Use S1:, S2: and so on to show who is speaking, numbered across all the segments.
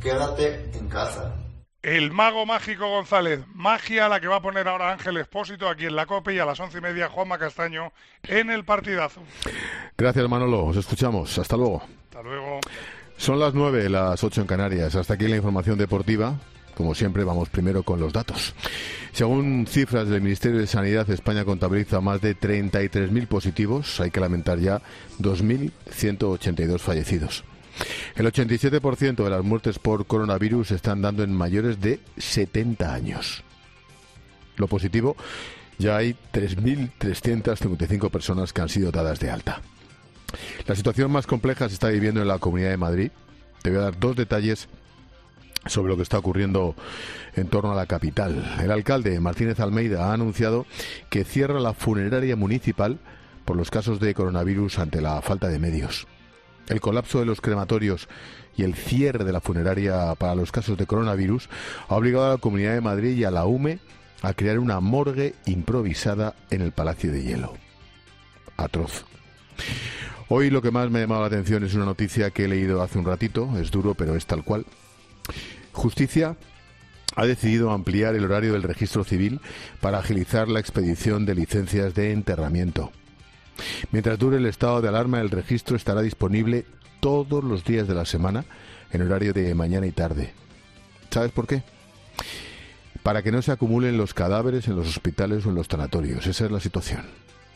S1: quédate en casa.
S2: El mago mágico González, magia la que va a poner ahora Ángel Expósito aquí en la COPE, y a las 11:30 Juanma Castaño en el partidazo.
S3: Gracias, Manolo, os escuchamos, hasta luego.
S2: Hasta luego.
S3: Son las 9, las 8 en Canarias, hasta aquí la información deportiva. Como siempre, vamos primero con los datos. Según cifras del Ministerio de Sanidad, España contabiliza más de 33.000 positivos. Hay que lamentar ya 2.182 fallecidos. El 87% de las muertes por coronavirus se están dando en mayores de 70 años. Lo positivo, ya hay 3.355 personas que han sido dadas de alta. La situación más compleja se está viviendo en la Comunidad de Madrid. Te voy a dar 2 detalles sobre lo que está ocurriendo en torno a la capital. El alcalde Martínez Almeida ha anunciado que cierra la funeraria municipal por los casos de coronavirus ante la falta de medios. El colapso de los crematorios y el cierre de la funeraria para los casos de coronavirus ha obligado a la Comunidad de Madrid y a la UME a crear una morgue improvisada en el Palacio de Hielo. Atroz. Hoy lo que más me ha llamado la atención es una noticia que he leído hace un ratito, es duro pero es tal cual. Justicia ha decidido ampliar el horario del registro civil para agilizar la expedición de licencias de enterramiento. Mientras dure el estado de alarma, el registro estará disponible todos los días de la semana en horario de mañana y tarde. ¿Sabes por qué? Para que no se acumulen los cadáveres en los hospitales o en los tanatorios. Esa es la situación.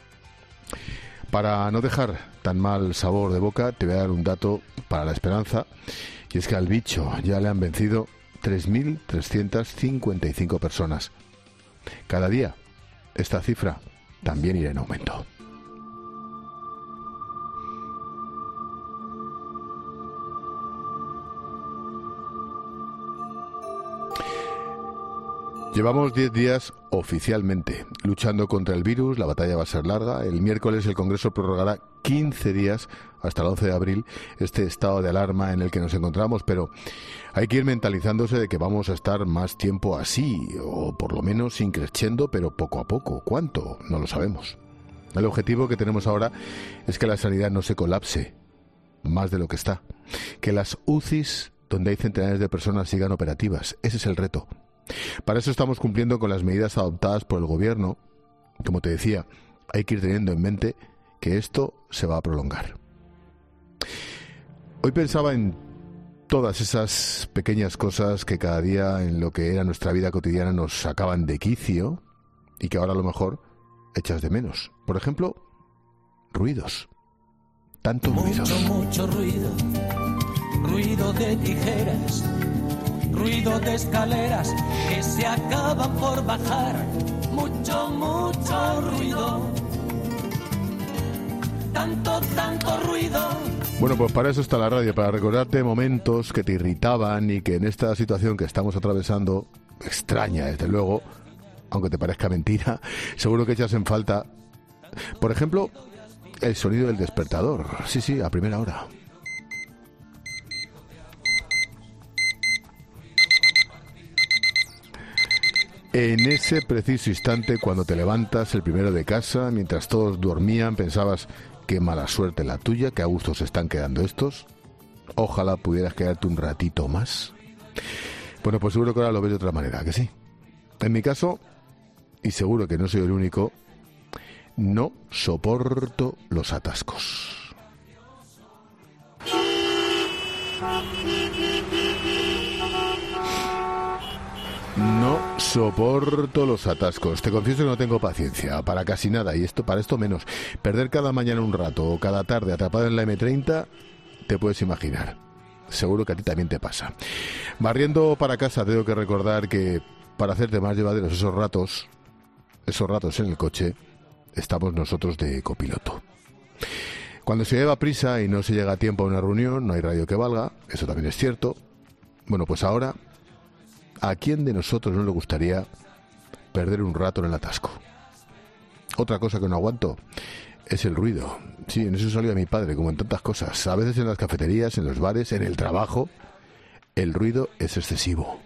S3: Para no dejar tan mal sabor de boca, te voy a dar un dato para la esperanza. Y es que al bicho ya le han vencido 3.355 personas. Cada día esta cifra también irá en aumento. Llevamos 10 días oficialmente luchando contra el virus. La batalla va a ser larga. El miércoles el Congreso prorrogará 15 días hasta el 11 de abril este estado de alarma en el que nos encontramos, pero hay que ir mentalizándose de que vamos a estar más tiempo así, o por lo menos increciendo, pero poco a poco. ¿Cuánto? No lo sabemos. El objetivo que tenemos ahora es que la sanidad no se colapse más de lo que está, que las UCIs, donde hay centenares de personas, sigan operativas. Ese es el reto. Para eso estamos cumpliendo con las medidas adoptadas por el Gobierno. Como te decía, hay que ir teniendo en mente que esto se va a prolongar. Hoy pensaba en todas esas pequeñas cosas que cada día en lo que era nuestra vida cotidiana nos sacaban de quicio y que ahora a lo mejor echas de menos. Por ejemplo, ruidos. Tantos ruidos.
S4: Mucho ruido. Ruido de tijeras. Ruido de escaleras que se acaban por bajar. Mucho ruido. Tanto ruido.
S3: Bueno, pues para eso está la radio, para recordarte momentos que te irritaban y que en esta situación que estamos atravesando, extraña desde luego, aunque te parezca mentira, seguro que echas en falta. Por ejemplo, el sonido del despertador. Sí, a primera hora. En ese preciso instante, cuando te levantas el primero de casa, mientras todos dormían, pensabas: qué mala suerte la tuya, qué a gusto se están quedando estos. Ojalá pudieras quedarte un ratito más. Bueno, pues seguro que ahora lo ves de otra manera, ¿que sí? En mi caso, y seguro que no soy el único, no soporto los atascos. No soporto los atascos. Te confieso que no tengo paciencia para casi nada, y para esto menos. Perder cada mañana un rato o cada tarde atrapado en la M30, te puedes imaginar. Seguro que a ti también te pasa. Barriendo para casa, tengo que recordar que para hacerte más llevaderos esos ratos en el coche, estamos nosotros de copiloto. Cuando se lleva prisa y no se llega a tiempo a una reunión, no hay radio que valga, eso también es cierto. Bueno, pues ahora, ¿a quién de nosotros no le gustaría perder un rato en el atasco? Otra cosa que no aguanto es el ruido. Sí, en eso salió a mi padre, como en tantas cosas. A veces en las cafeterías, en los bares, en el trabajo, el ruido es excesivo.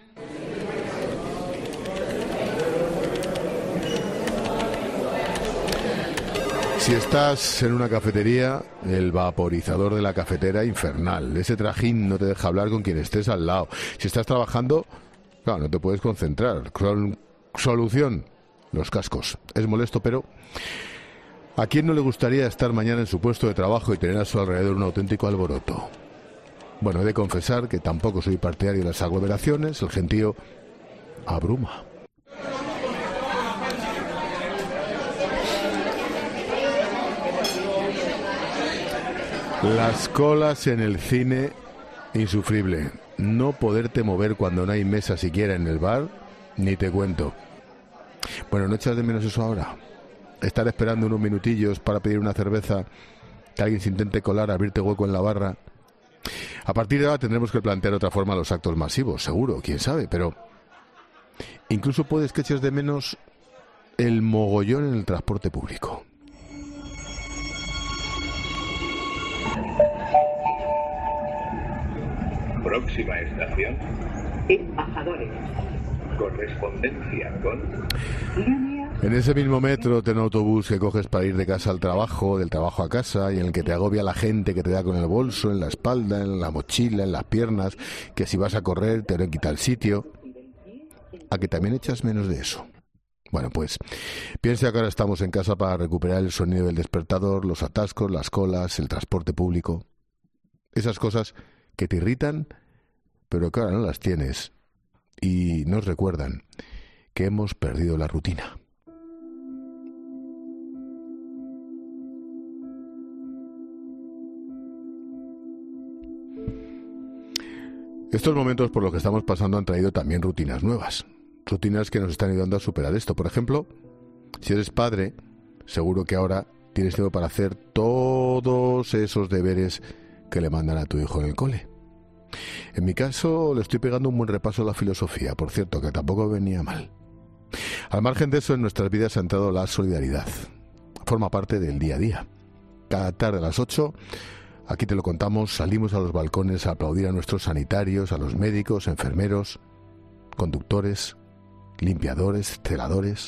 S3: Si estás en una cafetería, el vaporizador de la cafetera infernal. Ese trajín no te deja hablar con quien estés al lado. Si estás trabajando, claro, no te puedes concentrar. Solución, los cascos. Es molesto, pero ¿a quién no le gustaría estar mañana en su puesto de trabajo y tener a su alrededor un auténtico alboroto? Bueno, he de confesar que tampoco soy partidario de las aglomeraciones. El gentío abruma. Las colas en el cine, insufrible. No poderte mover cuando no hay mesa siquiera en el bar, ni te cuento. Bueno, ¿no echas de menos eso ahora? Estar esperando unos minutillos para pedir una cerveza, que alguien se intente colar, abrirte hueco en la barra. A partir de ahora tendremos que plantear otra forma los actos masivos, seguro, quién sabe, pero incluso puedes que eches de menos el mogollón en el transporte público.
S1: Próxima estación.
S5: Embajadores.
S1: Correspondencia con...
S3: En ese mismo metro, ten autobús que coges para ir de casa al trabajo, del trabajo a casa, y en el que te agobia la gente que te da con el bolso, en la espalda, en la mochila, en las piernas, que si vas a correr te lo quita el sitio. ¿A que también echas menos de eso? Bueno, pues piensa que ahora estamos en casa para recuperar el sonido del despertador, los atascos, las colas, el transporte público. Esas cosas que te irritan, pero que ahora no las tienes y nos recuerdan que hemos perdido la rutina. Estos momentos por los que estamos pasando han traído también rutinas nuevas, rutinas que nos están ayudando a superar esto. Por ejemplo, si eres padre, seguro que ahora tienes tiempo para hacer todos esos deberes que le mandan a tu hijo en el cole. En mi caso, le estoy pegando un buen repaso a la filosofía, por cierto, que tampoco venía mal. Al margen de eso, en nuestras vidas ha entrado la solidaridad. Forma parte del día a día. Cada tarde a las 8, aquí te lo contamos, salimos a los balcones a aplaudir a nuestros sanitarios, a los médicos, enfermeros, conductores, limpiadores, celadores.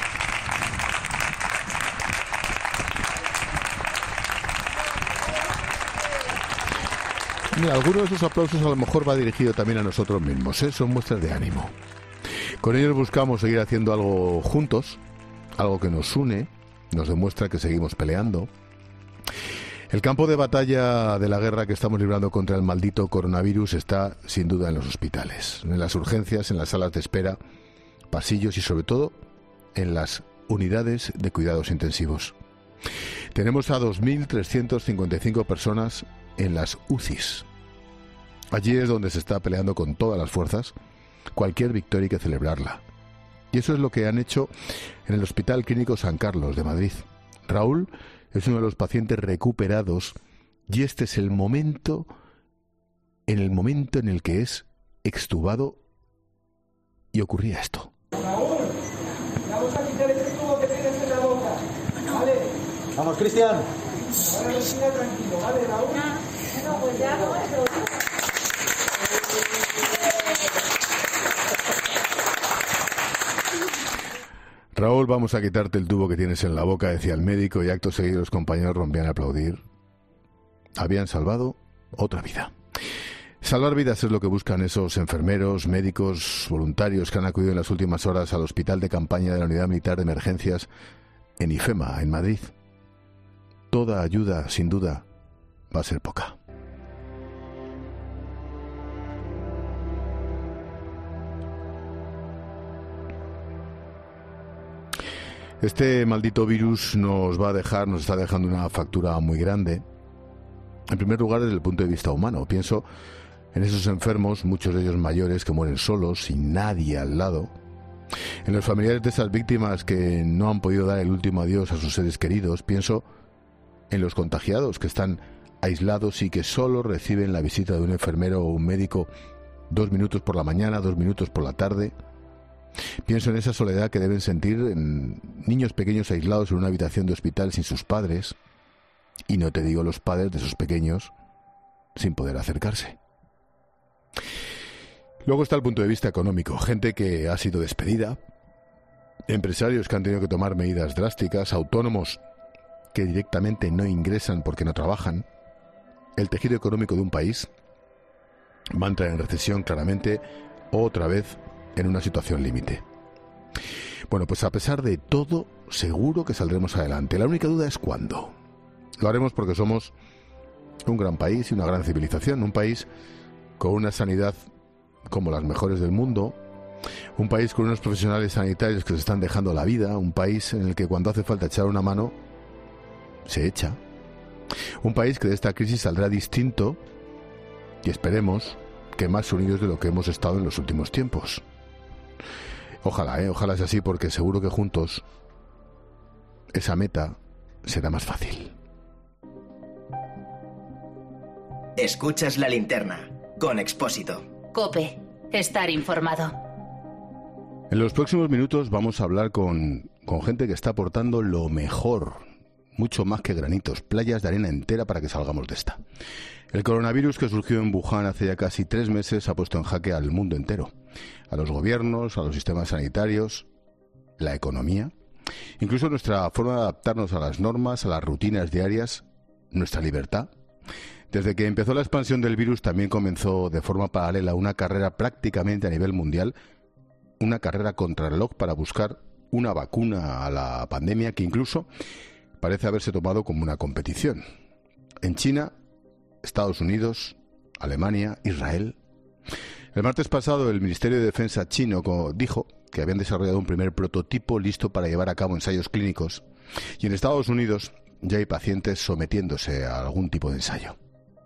S3: Mira, algunos de esos aplausos a lo mejor va dirigido también a nosotros mismos, ¿eh? Son muestras de ánimo. Con ellos buscamos seguir haciendo algo juntos, algo que nos une, nos demuestra que seguimos peleando. El campo de batalla de la guerra que estamos librando contra el maldito coronavirus está sin duda en los hospitales, en las urgencias, en las salas de espera, pasillos y sobre todo en las unidades de cuidados intensivos. Tenemos a 2.355 personas en las UCIs. Allí es donde se está peleando con todas las fuerzas. Cualquier victoria hay que celebrarla. Y eso es lo que han hecho en el Hospital Clínico San Carlos de Madrid. Raúl es uno de los pacientes recuperados y este es el momento en el que es extubado y ocurría esto.
S6: Raúl, vamos a quitar ese tubo que tienes en la boca. ¿Vale?
S7: Vamos, Cristian.
S6: Ahora respira tranquilo, ¿vale, Raúl?
S8: No, pues ya no eso.
S3: Raúl, vamos a quitarte el tubo que tienes en la boca, decía el médico, y acto seguido los compañeros rompían a aplaudir. Habían salvado otra vida. Salvar vidas es lo que buscan esos enfermeros, médicos, voluntarios que han acudido en las últimas horas al hospital de campaña de la Unidad Militar de Emergencias en IFEMA, en Madrid. Toda ayuda, sin duda, va a ser poca. Este maldito virus nos está dejando una factura muy grande. En primer lugar, desde el punto de vista humano. Pienso en esos enfermos, muchos de ellos mayores, que mueren solos, sin nadie al lado. En los familiares de esas víctimas que no han podido dar el último adiós a sus seres queridos. Pienso en los contagiados que están aislados y que solo reciben la visita de un enfermero o un médico 2 minutos por la mañana, 2 minutos por la tarde. Pienso en esa soledad que deben sentir en niños pequeños aislados en una habitación de hospital sin sus padres, y no te digo los padres de esos pequeños sin poder acercarse. Luego está el punto de vista económico, gente que ha sido despedida, empresarios que han tenido que tomar medidas drásticas, autónomos que directamente no ingresan porque no trabajan, el tejido económico de un país va a entrar en recesión claramente, otra vez en una situación límite. Bueno, pues a pesar de todo, seguro que saldremos adelante. La única duda es cuándo. Lo haremos porque somos un gran país y una gran civilización, un país con una sanidad como las mejores del mundo, un país con unos profesionales sanitarios que se están dejando la vida, un país en el que cuando hace falta echar una mano, se echa. Un país que de esta crisis saldrá distinto y esperemos que más unidos de lo que hemos estado en los últimos tiempos. Ojalá, ojalá sea así, porque seguro que juntos esa meta será más fácil.
S7: Escuchas La Linterna con Expósito.
S9: COPE. Estar informado.
S3: En los próximos minutos vamos a hablar con gente que está aportando lo mejor, mucho más que granitos, playas de arena entera para que salgamos de esta. El coronavirus que surgió en Wuhan hace ya casi 3 meses ha puesto en jaque al mundo entero, a los gobiernos, a los sistemas sanitarios, la economía, incluso nuestra forma de adaptarnos a las normas, a las rutinas diarias, nuestra libertad. Desde que empezó la expansión del virus también comenzó de forma paralela una carrera prácticamente a nivel mundial, una carrera contrarreloj para buscar una vacuna a la pandemia que incluso parece haberse tomado como una competición. En China, Estados Unidos, Alemania, Israel. El martes pasado el Ministerio de Defensa chino dijo que habían desarrollado un primer prototipo listo para llevar a cabo ensayos clínicos y en Estados Unidos ya hay pacientes sometiéndose a algún tipo de ensayo.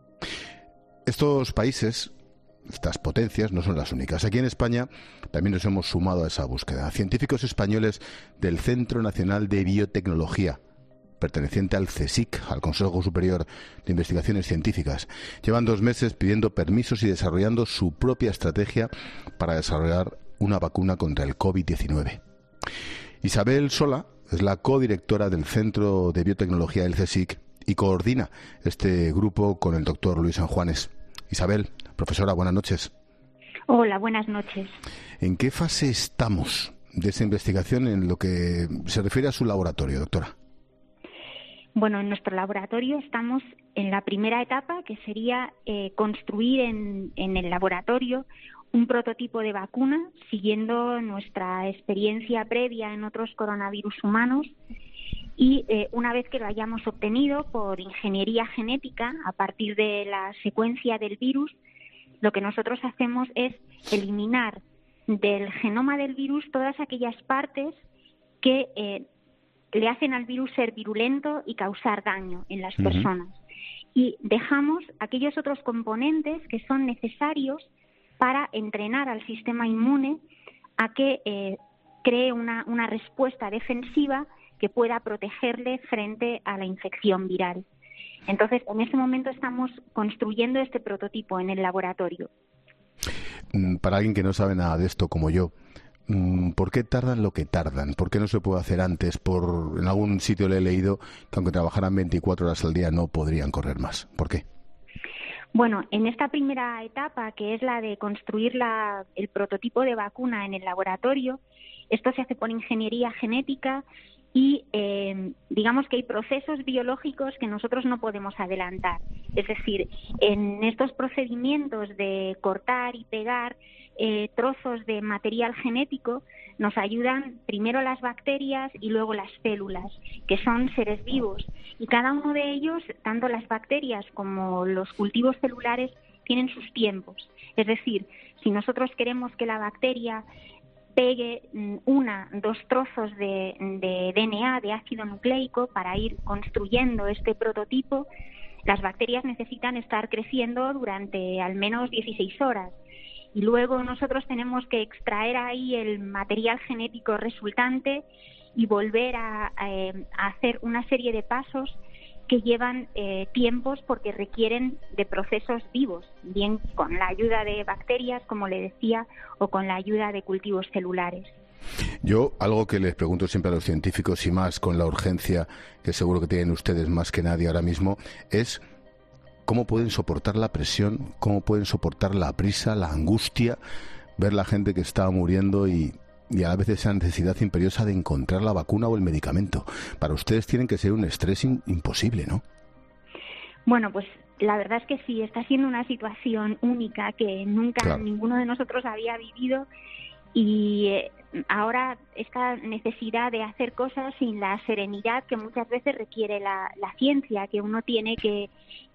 S3: Estos países, estas potencias, no son las únicas. Aquí en España también nos hemos sumado a esa búsqueda. Científicos españoles del Centro Nacional de Biotecnología, perteneciente al CSIC, al Consejo Superior de Investigaciones Científicas, llevan 2 meses pidiendo permisos y desarrollando su propia estrategia para desarrollar una vacuna contra el COVID-19. Isabel Sola es la codirectora del Centro de Biotecnología del CSIC y coordina este grupo con el doctor Luis San Juanes. Isabel, profesora, buenas noches.
S10: Hola, buenas noches.
S3: ¿En qué fase estamos de esa investigación en lo que se refiere a su laboratorio, doctora?
S10: Bueno, en nuestro laboratorio estamos en la primera etapa, que sería construir en el laboratorio un prototipo de vacuna, siguiendo nuestra experiencia previa en otros coronavirus humanos. Y una vez que lo hayamos obtenido por ingeniería genética, a partir de la secuencia del virus, lo que nosotros hacemos es eliminar del genoma del virus todas aquellas partes que le hacen al virus ser virulento y causar daño en las personas. Y dejamos aquellos otros componentes que son necesarios para entrenar al sistema inmune a que cree una respuesta defensiva que pueda protegerle frente a la infección viral. Entonces, en ese momento estamos construyendo este prototipo en el laboratorio.
S3: Para alguien que no sabe nada de esto como yo, ¿por qué tardan lo que tardan? ¿Por qué no se puede hacer antes? En algún sitio le he leído que aunque trabajaran 24 horas al día no podrían correr más. ¿Por qué?
S10: Bueno, en esta primera etapa, que es la de construir el prototipo de vacuna en el laboratorio, esto se hace por ingeniería genética y digamos que hay procesos biológicos que nosotros no podemos adelantar. Es decir, en estos procedimientos de cortar y pegar trozos de material genético nos ayudan primero las bacterias y luego las células, que son seres vivos. Y cada uno de ellos, tanto las bacterias como los cultivos celulares, tienen sus tiempos. Es decir, si nosotros queremos que la bacteria pegue 2 trozos de DNA, de ácido nucleico, para ir construyendo este prototipo, las bacterias necesitan estar creciendo durante al menos 16 horas. Y luego nosotros tenemos que extraer ahí el material genético resultante y volver a hacer una serie de pasos que llevan tiempos porque requieren de procesos vivos, bien con la ayuda de bacterias, como le decía, o con la ayuda de cultivos celulares.
S3: Yo, algo que les pregunto siempre a los científicos, y más con la urgencia que seguro que tienen ustedes más que nadie ahora mismo, es cómo pueden soportar la presión, cómo pueden soportar la prisa, la angustia, ver la gente que está muriendo y y a la vez esa necesidad imperiosa de encontrar la vacuna o el medicamento. Para ustedes tienen que ser un estrés imposible, ¿no?
S10: Bueno, pues la verdad es que sí, está siendo una situación única que nunca ninguno de nosotros había vivido, y ahora esta necesidad de hacer cosas sin la serenidad que muchas veces requiere la ciencia, que uno tiene que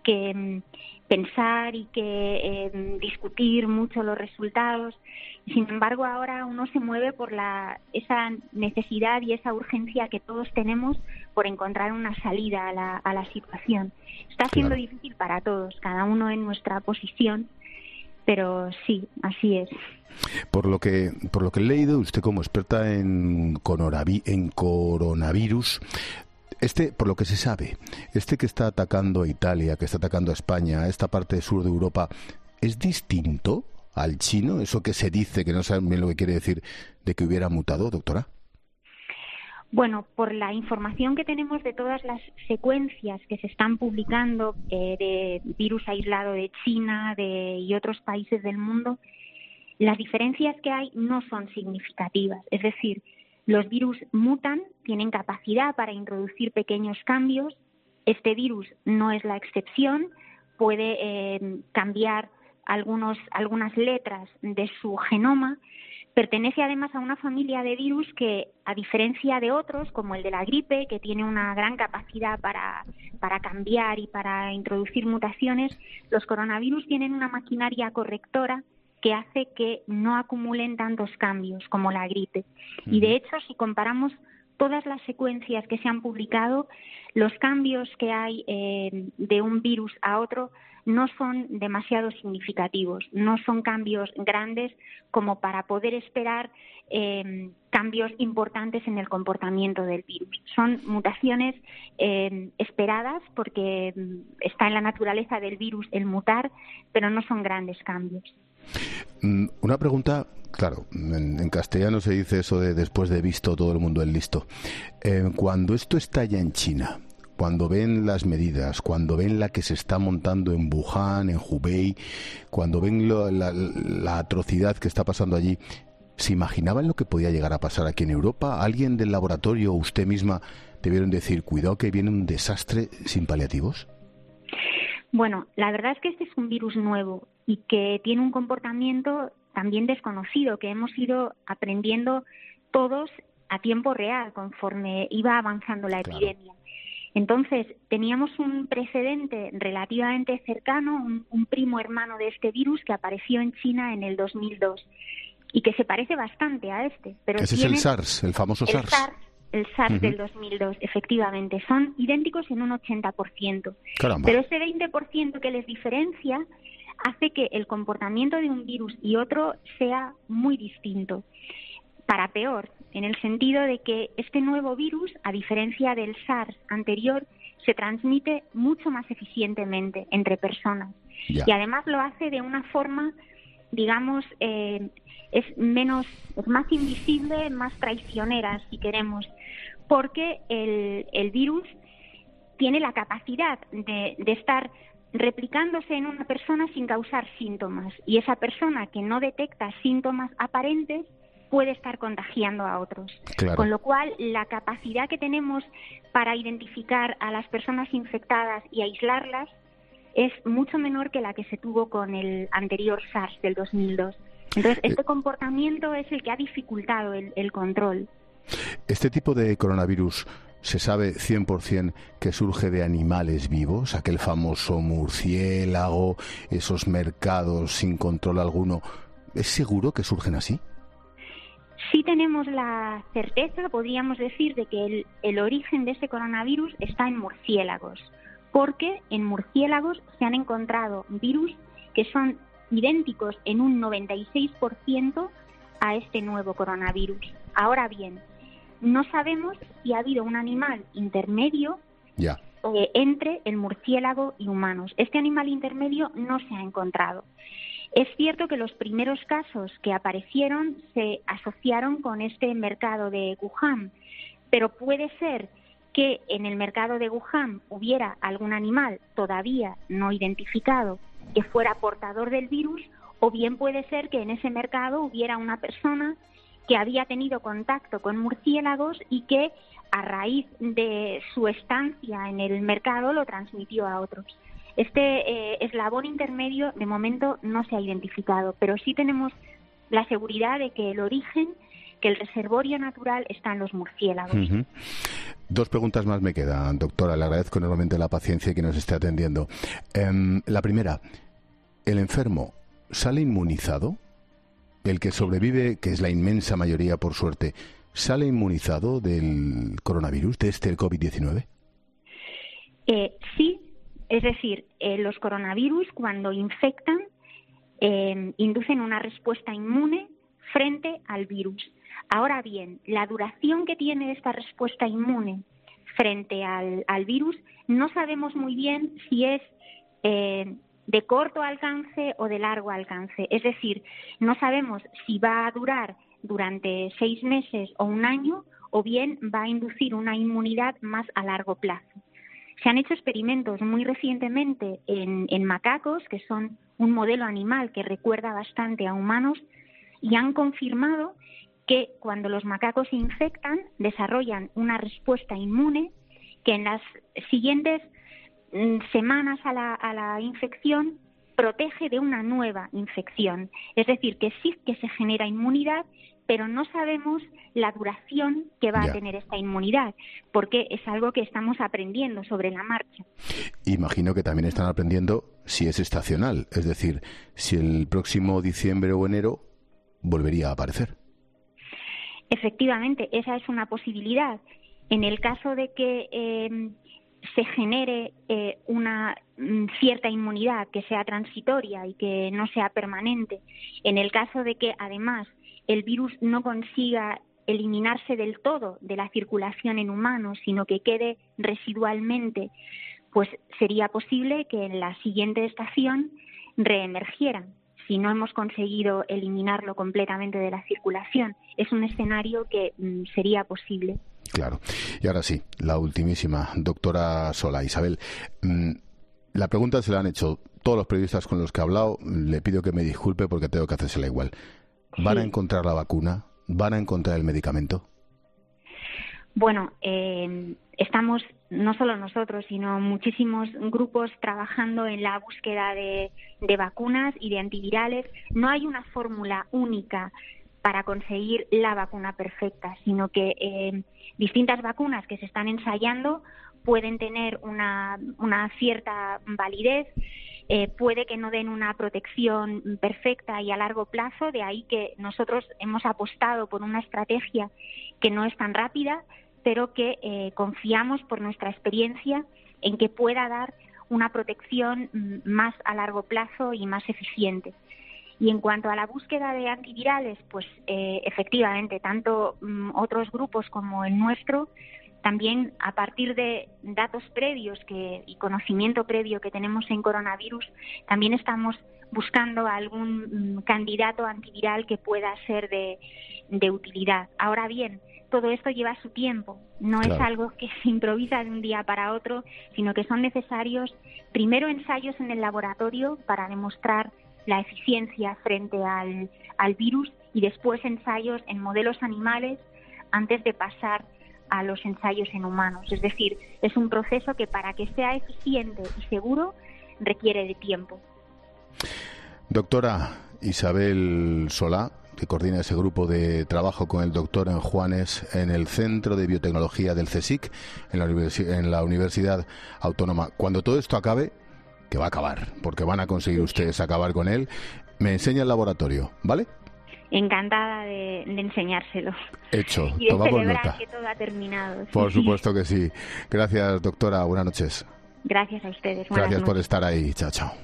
S10: pensar y que discutir mucho los resultados. Sin embargo, ahora uno se mueve por esa necesidad y esa urgencia que todos tenemos por encontrar una salida a la situación. Está siendo difícil para todos, cada uno en nuestra posición, pero sí, así es.
S3: Por lo que he leído, usted como experta en coronavirus, por lo que se sabe, que está atacando a Italia, que está atacando a España, a esta parte sur de Europa, ¿es distinto al chino? Eso que se dice, que no saben bien lo que quiere decir, de que hubiera mutado, doctora.
S10: Bueno, por la información que tenemos de todas las secuencias que se están publicando de virus aislado de China y otros países del mundo, las diferencias que hay no son significativas. Es decir, los virus mutan, tienen capacidad para introducir pequeños cambios. Este virus no es la excepción, puede cambiar algunas letras de su genoma. Pertenece además a una familia de virus que, a diferencia de otros, como el de la gripe, que tiene una gran capacidad para cambiar y para introducir mutaciones, los coronavirus tienen una maquinaria correctora que hace que no acumulen tantos cambios como la gripe. Y de hecho, si comparamos todas las secuencias que se han publicado, los cambios que hay de un virus a otro no son demasiado significativos, no son cambios grandes como para poder esperar cambios importantes en el comportamiento del virus. Son mutaciones esperadas porque está en la naturaleza del virus el mutar, pero no son grandes cambios.
S3: Una pregunta, claro, en castellano se dice eso de después de visto todo el mundo es listo. Cuando esto estalla en China, cuando ven las medidas, cuando ven la que se está montando en Wuhan, en Hubei, cuando ven la atrocidad que está pasando allí, ¿se imaginaban lo que podía llegar a pasar aquí en Europa? ¿Alguien del laboratorio o usted misma debieron decir, cuidado que viene un desastre sin paliativos?
S10: Bueno, la verdad es que este es un virus nuevo y que tiene un comportamiento también desconocido, que hemos ido aprendiendo todos a tiempo real conforme iba avanzando la epidemia. Entonces, teníamos un precedente relativamente cercano, un primo hermano de este virus que apareció en China en el 2002 y que se parece bastante a este. Pero
S3: ese es el SARS, el famoso SARS.
S10: El SARS del 2002, efectivamente. Son idénticos en un 80%.
S3: Caramba.
S10: Pero ese 20% que les diferencia hace que el comportamiento de un virus y otro sea muy distinto. Para peor, en el sentido de que este nuevo virus, a diferencia del SARS anterior, se transmite mucho más eficientemente entre personas.
S3: Ya.
S10: Y además lo hace de una forma, digamos, es más invisible, más traicionera, si queremos, porque el virus tiene la capacidad de estar replicándose en una persona sin causar síntomas, y esa persona que no detecta síntomas aparentes puede estar contagiando a otros.
S3: Claro.
S10: Con lo cual, la capacidad que tenemos para identificar a las personas infectadas y aislarlas es mucho menor que la que se tuvo con el anterior SARS del 2002. Entonces, este comportamiento es el que ha dificultado el control.
S3: ¿Este tipo de coronavirus se sabe 100% que surge de animales vivos? Aquel famoso murciélago, esos mercados sin control alguno. ¿Es seguro que surgen así?
S10: Sí tenemos la certeza, podríamos decir, de que el origen de ese coronavirus está en murciélagos, porque en murciélagos se han encontrado virus que son idénticos en un 96% a este nuevo coronavirus. Ahora bien, no sabemos si ha habido un animal intermedio entre el murciélago y humanos. Este animal intermedio no se ha encontrado. Es cierto que los primeros casos que aparecieron se asociaron con este mercado de Wuhan, pero puede ser que en el mercado de Wuhan hubiera algún animal todavía no identificado que fuera portador del virus, o bien puede ser que en ese mercado hubiera una persona que había tenido contacto con murciélagos y que a raíz de su estancia en el mercado lo transmitió a otros. Este eslabón intermedio de momento no se ha identificado, pero sí tenemos la seguridad de que el origen, que el reservorio natural está en los murciélagos.
S3: Uh-huh. 2 preguntas más me quedan, doctora. Le agradezco enormemente la paciencia y que nos esté atendiendo. La primera, ¿el enfermo sale inmunizado? El que sobrevive, que es la inmensa mayoría por suerte, ¿sale inmunizado del coronavirus, de el COVID-19?
S10: Sí, es decir, los coronavirus cuando infectan inducen una respuesta inmune frente al virus. Ahora bien, la duración que tiene esta respuesta inmune frente al virus no sabemos muy bien si es de corto alcance o de largo alcance. Es decir, no sabemos si va a durar durante 6 meses o 1 año o bien va a inducir una inmunidad más a largo plazo. Se han hecho experimentos muy recientemente en macacos, que son un modelo animal que recuerda bastante a humanos, y han confirmado que cuando los macacos se infectan desarrollan una respuesta inmune que en las siguientes semanas a la infección protege de una nueva infección. Es decir, que sí que se genera inmunidad, pero no sabemos la duración que va a tener esta inmunidad, porque es algo que estamos aprendiendo sobre la marcha.
S3: Imagino que también están aprendiendo si es estacional, es decir, si el próximo diciembre o enero volvería a aparecer.
S10: Efectivamente, esa es una posibilidad. En el caso de que se genere una cierta inmunidad que sea transitoria y que no sea permanente, en el caso de que además el virus no consiga eliminarse del todo de la circulación en humanos, sino que quede residualmente, pues sería posible que en la siguiente estación reemergieran, si no hemos conseguido eliminarlo completamente de la circulación. Es un escenario que sería posible.
S3: Claro. Y ahora sí, la ultimísima, doctora Solá. Isabel, la pregunta se la han hecho todos los periodistas con los que he hablado. Le pido que me disculpe porque tengo que hacérsela igual. ¿Van a encontrar la vacuna? ¿Van a encontrar el medicamento?
S10: Bueno, estamos, no solo nosotros, sino muchísimos grupos trabajando en la búsqueda de vacunas y de antivirales. No hay una fórmula única para conseguir la vacuna perfecta, sino que distintas vacunas que se están ensayando pueden tener una cierta validez, puede que no den una protección perfecta y a largo plazo, de ahí que nosotros hemos apostado por una estrategia que no es tan rápida, pero que confiamos por nuestra experiencia en que pueda dar una protección más a largo plazo y más eficiente. Y en cuanto a la búsqueda de antivirales, pues efectivamente, tanto otros grupos como el nuestro, también a partir de datos previos y conocimiento previo que tenemos en coronavirus, también estamos buscando algún candidato antiviral que pueda ser de utilidad. Ahora bien, todo esto lleva su tiempo, no es algo que se improvisa de un día para otro, sino que son necesarios primero ensayos en el laboratorio para demostrar la eficiencia frente al virus y después ensayos en modelos animales antes de pasar a los ensayos en humanos. Es decir, es un proceso que para que sea eficiente y seguro requiere de tiempo.
S3: Doctora Isabel Solá, que coordina ese grupo de trabajo con el doctor Juanes en el Centro de Biotecnología del CSIC, en la Universidad Autónoma. Cuando todo esto acabe, que va a acabar, porque van a conseguir ustedes acabar con él, me enseña el laboratorio, ¿vale?
S10: Encantada de enseñárselo.
S3: Hecho,
S10: y de
S3: tomamos
S10: celebrar
S3: nota.
S10: Que todo ha terminado.
S3: Por supuesto que sí. Gracias, doctora. Buenas noches.
S10: Gracias a ustedes.
S3: Gracias por estar ahí. Chao, chao.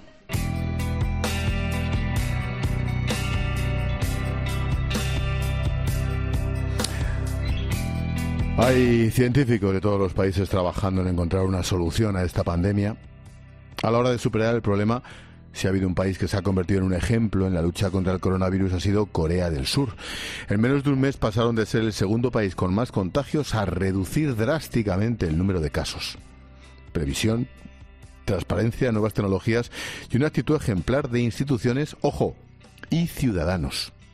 S3: Hay científicos de todos los países trabajando en encontrar una solución a esta pandemia. A la hora de superar el problema, si ha habido un país que se ha convertido en un ejemplo en la lucha contra el coronavirus, ha sido Corea del Sur. En menos de un mes pasaron de ser el segundo país con más contagios a reducir drásticamente el número de casos. Previsión, transparencia, nuevas tecnologías y una actitud ejemplar de instituciones, ojo, y ciudadanos.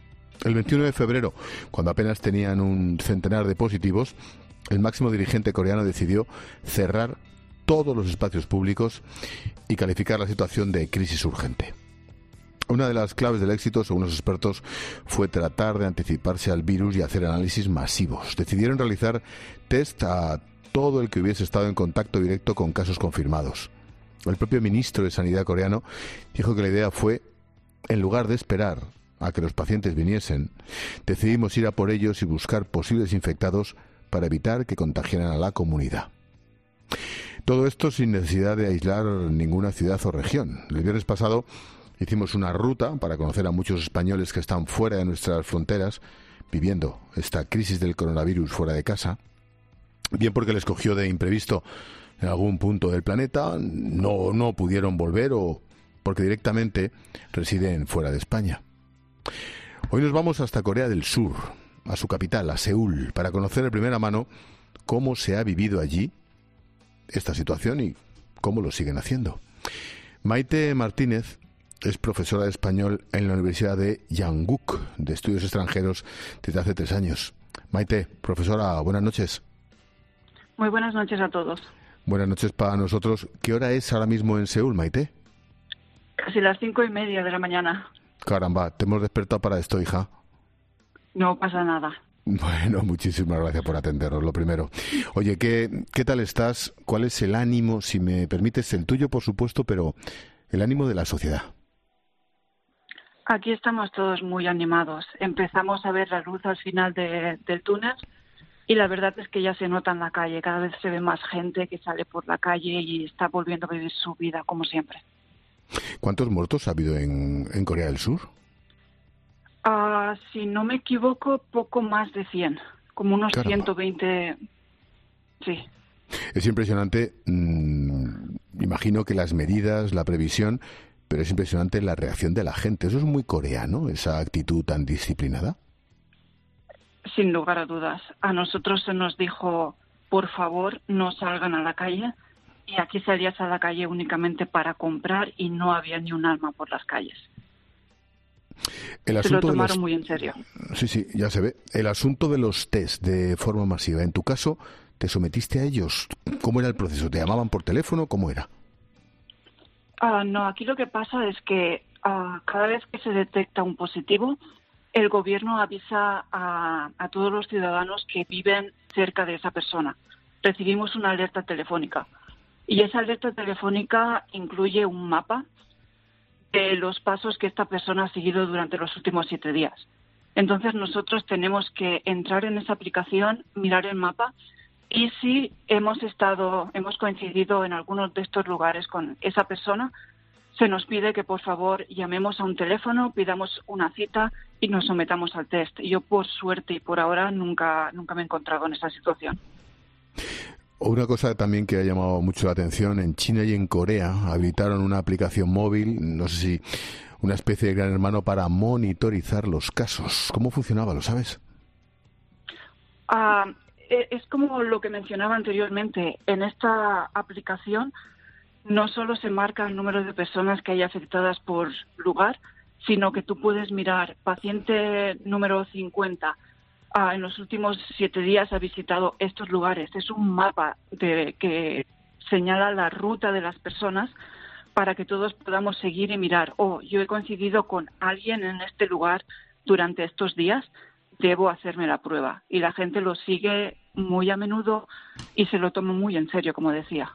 S3: El 21 de febrero, cuando apenas tenían un centenar de positivos, el máximo dirigente coreano decidió cerrar todos los espacios públicos y calificar la situación de crisis urgente. Una de las claves del éxito, según los expertos, fue tratar de anticiparse al virus y hacer análisis masivos. Decidieron realizar test a todo el que hubiese estado en contacto directo con casos confirmados. El propio ministro de Sanidad coreano dijo que la idea fue, en lugar de esperar a que los pacientes viniesen, decidimos ir a por ellos y buscar posibles infectados para evitar que contagiaran a la comunidad. Todo esto sin necesidad de aislar ninguna ciudad o región. El viernes pasado hicimos una ruta para conocer a muchos españoles que están fuera de nuestras fronteras, viviendo esta crisis del coronavirus fuera de casa, bien porque les cogió de imprevisto en algún punto del planeta, no pudieron volver o porque directamente residen fuera de España. Hoy nos vamos hasta Corea del Sur, a su capital, a Seúl, para conocer de primera mano cómo se ha vivido allí esta situación y cómo lo siguen haciendo. Maite Martínez es profesora de español en la Universidad de Yanguk, de Estudios Extranjeros, desde hace 3 años. Maite, profesora, buenas noches.
S11: Muy buenas noches a todos.
S3: Buenas noches para nosotros. ¿Qué hora es ahora mismo en Seúl, Maite?
S11: Casi las 5:30 de la mañana.
S3: Caramba, te hemos despertado para esto, hija.
S11: No pasa nada.
S3: Bueno, muchísimas gracias por atendernos, lo primero. Oye, ¿qué tal estás? ¿Cuál es el ánimo, si me permites, el tuyo, por supuesto, pero el ánimo de la sociedad?
S11: Aquí estamos todos muy animados. Empezamos a ver la luz al final del túnel y la verdad es que ya se nota en la calle. Cada vez se ve más gente que sale por la calle y está volviendo a vivir su vida como siempre.
S3: ¿Cuántos muertos ha habido en Corea del Sur?
S11: Si no me equivoco, poco más de 100, como unos 120, sí.
S3: Es impresionante, imagino que las medidas, la previsión, pero es impresionante la reacción de la gente. Eso es muy coreano, esa actitud tan disciplinada.
S11: Sin lugar a dudas. A nosotros se nos dijo, por favor, no salgan a la calle, y aquí salías a la calle únicamente para comprar y no había ni un alma por las calles. Se lo tomaron muy en serio.
S3: Sí, ya se ve. El asunto de los test de forma masiva. En tu caso, ¿te sometiste a ellos? ¿Cómo era el proceso? ¿Te llamaban por teléfono? ¿Cómo era?
S11: No, aquí lo que pasa es que cada vez que se detecta un positivo, el gobierno avisa a todos los ciudadanos que viven cerca de esa persona. Recibimos una alerta telefónica. Y esa alerta telefónica incluye un mapa de los pasos que esta persona ha seguido durante los últimos 7 días. Entonces nosotros tenemos que entrar en esa aplicación, mirar el mapa y si hemos coincidido en algunos de estos lugares con esa persona, se nos pide que por favor llamemos a un teléfono, pidamos una cita y nos sometamos al test. Yo por suerte y por ahora nunca me he encontrado en esa situación.
S3: Una cosa también que ha llamado mucho la atención, en China y en Corea habilitaron una aplicación móvil, no sé si una especie de gran hermano para monitorizar los casos. ¿Cómo funcionaba? ¿Lo sabes?
S11: Es como lo que mencionaba anteriormente. En esta aplicación no solo se marca el número de personas que hay afectadas por lugar, sino que tú puedes mirar paciente número 50. En los últimos 7 días ha visitado estos lugares. Es un mapa que señala la ruta de las personas para que todos podamos seguir y mirar. Yo he coincidido con alguien en este lugar durante estos días, debo hacerme la prueba. Y la gente lo sigue muy a menudo y se lo toma muy en serio, como decía.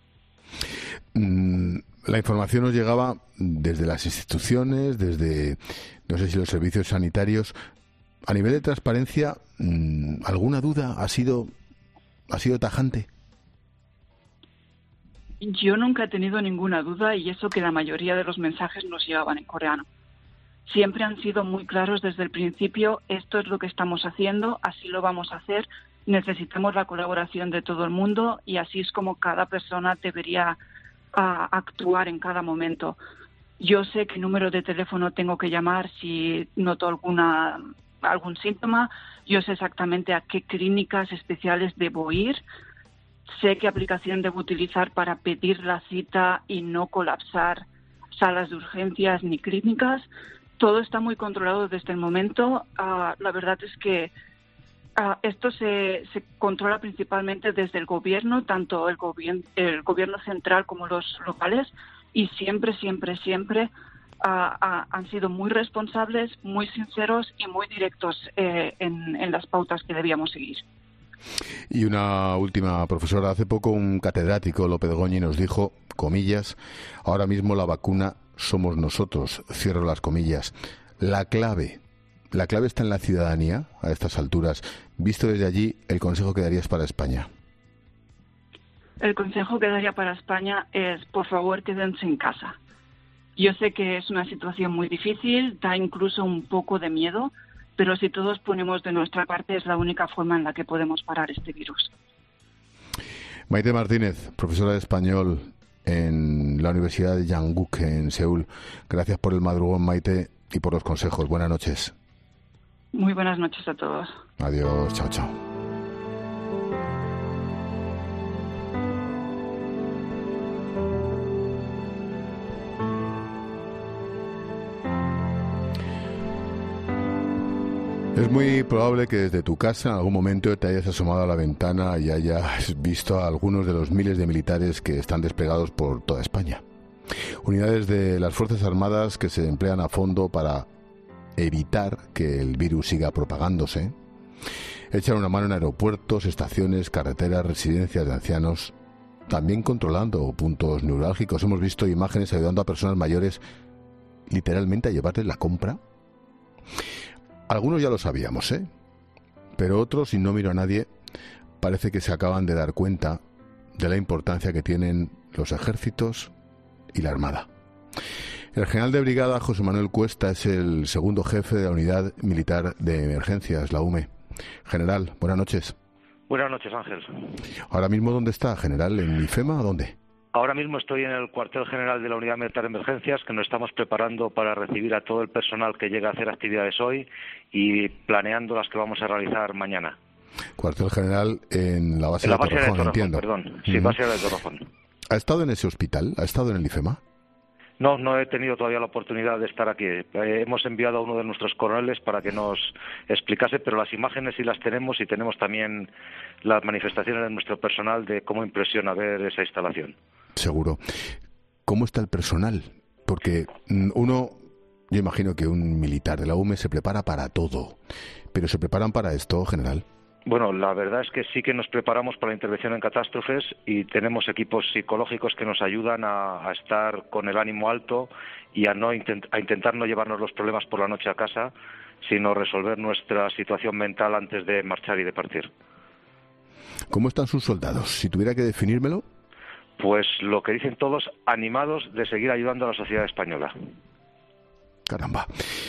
S3: La información nos llegaba desde las instituciones, desde, no sé si los servicios sanitarios. A nivel de transparencia, ¿alguna duda ha sido tajante?
S11: Yo nunca he tenido ninguna duda y eso que la mayoría de los mensajes nos llegaban en coreano. Siempre han sido muy claros desde el principio, esto es lo que estamos haciendo, así lo vamos a hacer, necesitamos la colaboración de todo el mundo y así es como cada persona debería actuar en cada momento. Yo sé qué número de teléfono tengo que llamar si noto algún síntoma, yo sé exactamente a qué clínicas especiales debo ir, sé qué aplicación debo utilizar para pedir la cita y no colapsar salas de urgencias ni clínicas Todo está muy controlado desde el momento. La verdad es que esto se controla principalmente desde el gobierno, tanto el gobierno central como los locales, y siempre han sido muy responsables, muy sinceros y muy directos en las pautas que debíamos seguir.
S3: Y una última, profesora. Hace poco un catedrático, López Goñi, nos dijo, comillas, ahora mismo la vacuna somos nosotros, cierro las comillas. La clave está en la ciudadanía a estas alturas. Visto desde allí, el consejo que darías para España.
S11: El consejo que daría para España es, por favor, quédense en casa. Yo sé que es una situación muy difícil, da incluso un poco de miedo, pero si todos ponemos de nuestra parte es la única forma en la que podemos parar este virus.
S3: Maite Martínez, profesora de español en la Universidad de Yanguk en Seúl. Gracias por el madrugón, Maite, y por los consejos. Buenas noches.
S11: Muy buenas noches a todos.
S3: Adiós, chao, chao. Es muy probable que desde tu casa en algún momento te hayas asomado a la ventana y hayas visto a algunos de los miles de militares que están desplegados por toda España. Unidades de las Fuerzas Armadas que se emplean a fondo para evitar que el virus siga propagándose. Echan una mano en aeropuertos, estaciones, carreteras, residencias de ancianos, también controlando puntos neurálgicos. Hemos visto imágenes ayudando a personas mayores literalmente a llevarles la compra. Algunos ya lo sabíamos, pero otros, y no miro a nadie, parece que se acaban de dar cuenta de la importancia que tienen los ejércitos y la Armada. El general de brigada José Manuel Cuesta es el segundo jefe de la Unidad Militar de Emergencias, la UME. General, buenas noches.
S12: Buenas noches, Ángel.
S3: ¿Ahora mismo dónde está, general? ¿En IFEMA o dónde?
S12: Ahora mismo estoy en el cuartel general de la Unidad Militar de Emergencias, que nos estamos preparando para recibir a todo el personal que llega a hacer actividades hoy y planeando las que vamos a realizar mañana.
S3: Cuartel general en la base de Torrejón, entiendo.
S12: Perdón. Sí, base de Torrejón.
S3: ¿Ha estado en ese hospital? ¿Ha estado en el IFEMA?
S12: No he tenido todavía la oportunidad de estar aquí. Hemos enviado a uno de nuestros coroneles para que nos explicase, pero las imágenes sí las tenemos y tenemos también las manifestaciones de nuestro personal de cómo impresiona ver esa instalación.
S3: Seguro. ¿Cómo está el personal? Porque yo imagino que un militar de la UME se prepara para todo, pero ¿se preparan para esto, general?
S12: Bueno, la verdad es que sí que nos preparamos para la intervención en catástrofes y tenemos equipos psicológicos que nos ayudan a estar con el ánimo alto y a intentar no llevarnos los problemas por la noche a casa, sino resolver nuestra situación mental antes de marchar y de partir.
S3: ¿Cómo están sus soldados? Si tuviera que definírmelo.
S12: Pues lo que dicen todos, animados de seguir ayudando a la sociedad española.
S3: Caramba.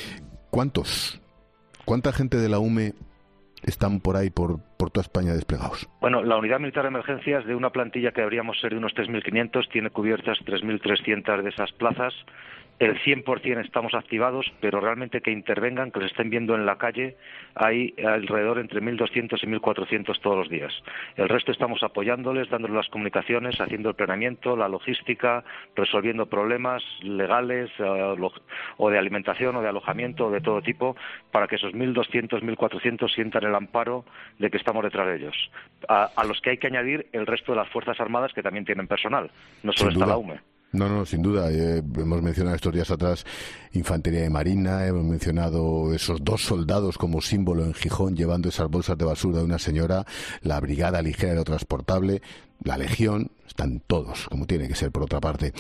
S3: ¿Cuánta gente de la UME están por ahí, por toda España desplegados?
S12: Bueno, la Unidad Militar de Emergencias, de una plantilla que deberíamos ser de unos 3.500, tiene cubiertas 3.300 de esas plazas. El 100% estamos activados, pero realmente que intervengan, que los estén viendo en la calle, hay alrededor entre 1.200 y 1.400 todos los días. El resto estamos apoyándoles, dándoles las comunicaciones, haciendo el planeamiento, la logística, resolviendo problemas legales o de alimentación o de alojamiento o de todo tipo, para que esos 1.200, 1.400 sientan el amparo de que estamos detrás de ellos. A los que hay que añadir el resto de las Fuerzas Armadas, que también tienen personal, no solo está la UME.
S3: No, sin duda. Hemos mencionado estos días atrás Infantería de Marina, hemos mencionado esos 2 soldados como símbolo en Gijón llevando esas bolsas de basura de una señora, la Brigada Ligera Aerotransportable, la Legión, están todos, como tiene que ser por otra parte.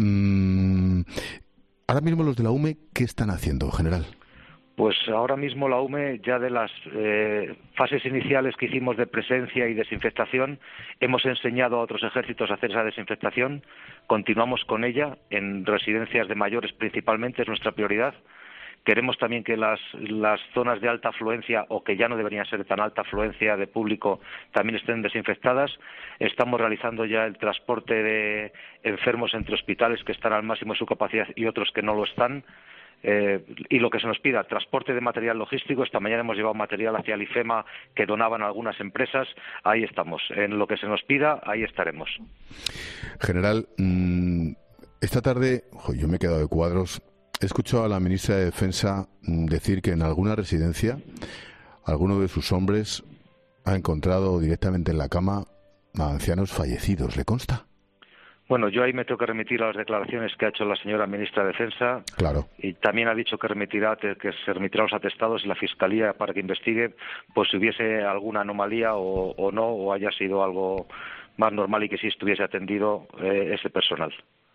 S3: Ahora mismo los de la UME, ¿qué están haciendo, general?
S12: Pues ahora mismo la UME, ya de las fases iniciales que hicimos de presencia y desinfectación, hemos enseñado a otros ejércitos a hacer esa desinfectación. Continuamos con ella en residencias de mayores principalmente, es nuestra prioridad. Queremos también que las zonas de alta afluencia, o que ya no deberían ser de tan alta afluencia de público, también estén desinfectadas. Estamos realizando ya el transporte de enfermos entre hospitales que están al máximo de su capacidad y otros que no lo están. Y lo que se nos pida, transporte de material logístico. Esta mañana hemos llevado material hacia el IFEMA que donaban algunas empresas. Ahí estamos, en lo que se nos pida, ahí estaremos.
S3: General, esta tarde yo me he quedado de cuadros He escuchado a la ministra de Defensa decir que en alguna residencia alguno de sus hombres ha encontrado directamente en la cama a ancianos fallecidos. ¿Le consta?
S12: Bueno, yo ahí me tengo que remitir a las declaraciones que ha hecho la señora ministra de Defensa.
S3: Claro.
S12: Y también ha dicho que se remitirá los atestados y la Fiscalía para que investigue pues si hubiese alguna anomalía o no, o haya sido algo más normal y que sí estuviese atendido ese personal.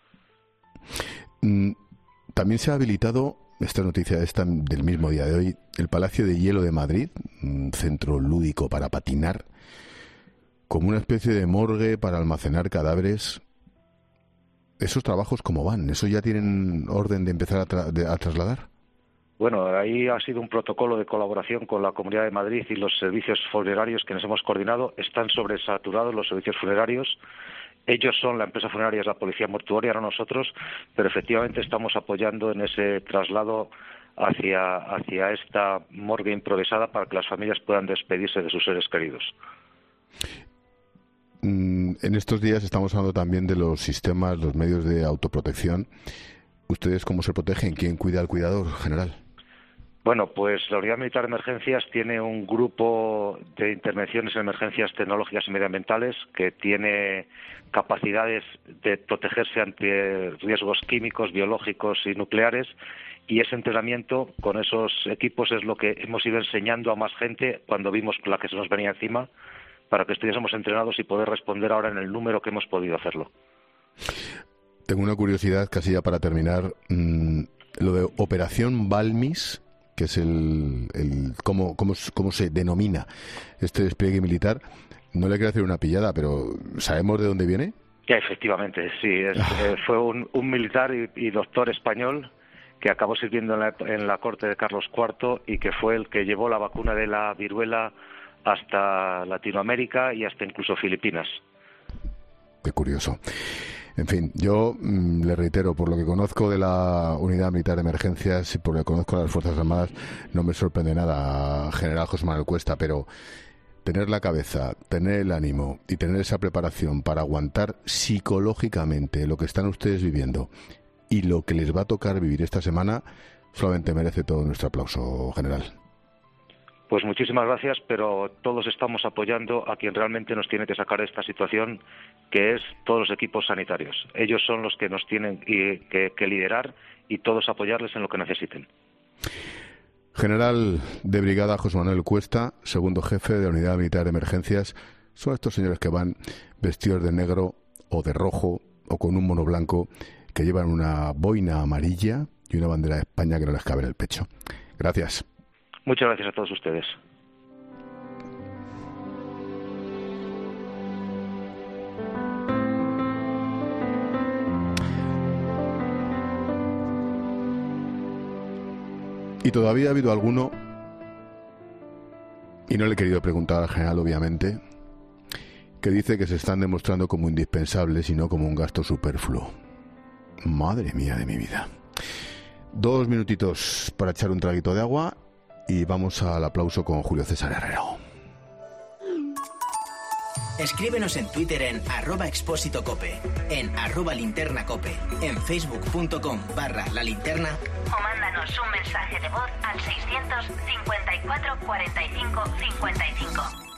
S3: También se ha habilitado, esta noticia esta del mismo día de hoy, el Palacio de Hielo de Madrid, un centro lúdico para patinar, como una especie de morgue para almacenar cadáveres. ¿Esos trabajos cómo van? ¿Eso ya tienen orden de empezar a trasladar?
S12: Bueno, ahí ha sido un protocolo de colaboración con la Comunidad de Madrid y los servicios funerarios que nos hemos coordinado. Están sobresaturados los servicios funerarios. Ellos son la empresa funeraria, es la policía mortuoria, no nosotros, pero efectivamente estamos apoyando en ese traslado hacia esta morgue improvisada para que las familias puedan despedirse de sus seres queridos.
S3: En estos días estamos hablando también de los sistemas, los medios de autoprotección. ¿Ustedes cómo se protegen? ¿Quién cuida al cuidador, general?
S12: Bueno, pues la Unidad Militar de Emergencias tiene un grupo de intervenciones en emergencias tecnológicas y medioambientales que tiene capacidades de protegerse ante riesgos químicos, biológicos y nucleares, y ese entrenamiento con esos equipos es lo que hemos ido enseñando a más gente cuando vimos la que se nos venía encima, para que estuviésemos entrenados y poder responder ahora en el número que hemos podido hacerlo.
S3: Tengo una curiosidad, casi ya para terminar, lo de Operación Balmis, que es cómo se denomina este despliegue militar. No le quiero hacer una pillada, pero ¿sabemos de dónde viene?
S12: Ya, efectivamente, sí. Fue un militar y doctor español que acabó sirviendo en la corte de Carlos IV y que fue el que llevó la vacuna de la viruela hasta Latinoamérica y hasta incluso Filipinas.
S3: Qué curioso. En fin, yo le reitero, por lo que conozco de la Unidad Militar de Emergencias y por lo que conozco de las Fuerzas Armadas, no me sorprende nada, general José Manuel Cuesta, pero tener la cabeza, tener el ánimo y tener esa preparación para aguantar psicológicamente lo que están ustedes viviendo y lo que les va a tocar vivir esta semana, solamente merece todo nuestro aplauso, general.
S12: Pues muchísimas gracias, pero todos estamos apoyando a quien realmente nos tiene que sacar de esta situación, que es todos los equipos sanitarios. Ellos son los que nos tienen que liderar y todos apoyarles en lo que necesiten.
S3: General de Brigada José Manuel Cuesta, segundo jefe de la Unidad Militar de Emergencias, son estos señores que van vestidos de negro o de rojo o con un mono blanco, que llevan una boina amarilla y una bandera de España que no les cabe en el pecho. Gracias.
S12: Muchas gracias a todos ustedes.
S3: Y todavía ha habido alguno, y no le he querido preguntar al general, obviamente, que dice que se están demostrando como indispensables y no como un gasto superfluo. Madre mía de mi vida. 2 minutitos para echar un traguito de agua y vamos al aplauso con Julio César Herrero.
S7: Escríbenos en Twitter en @expósitocope, en @linternacope, en facebook.com/lalinterna
S9: o mándanos un mensaje de voz al 654 45 55.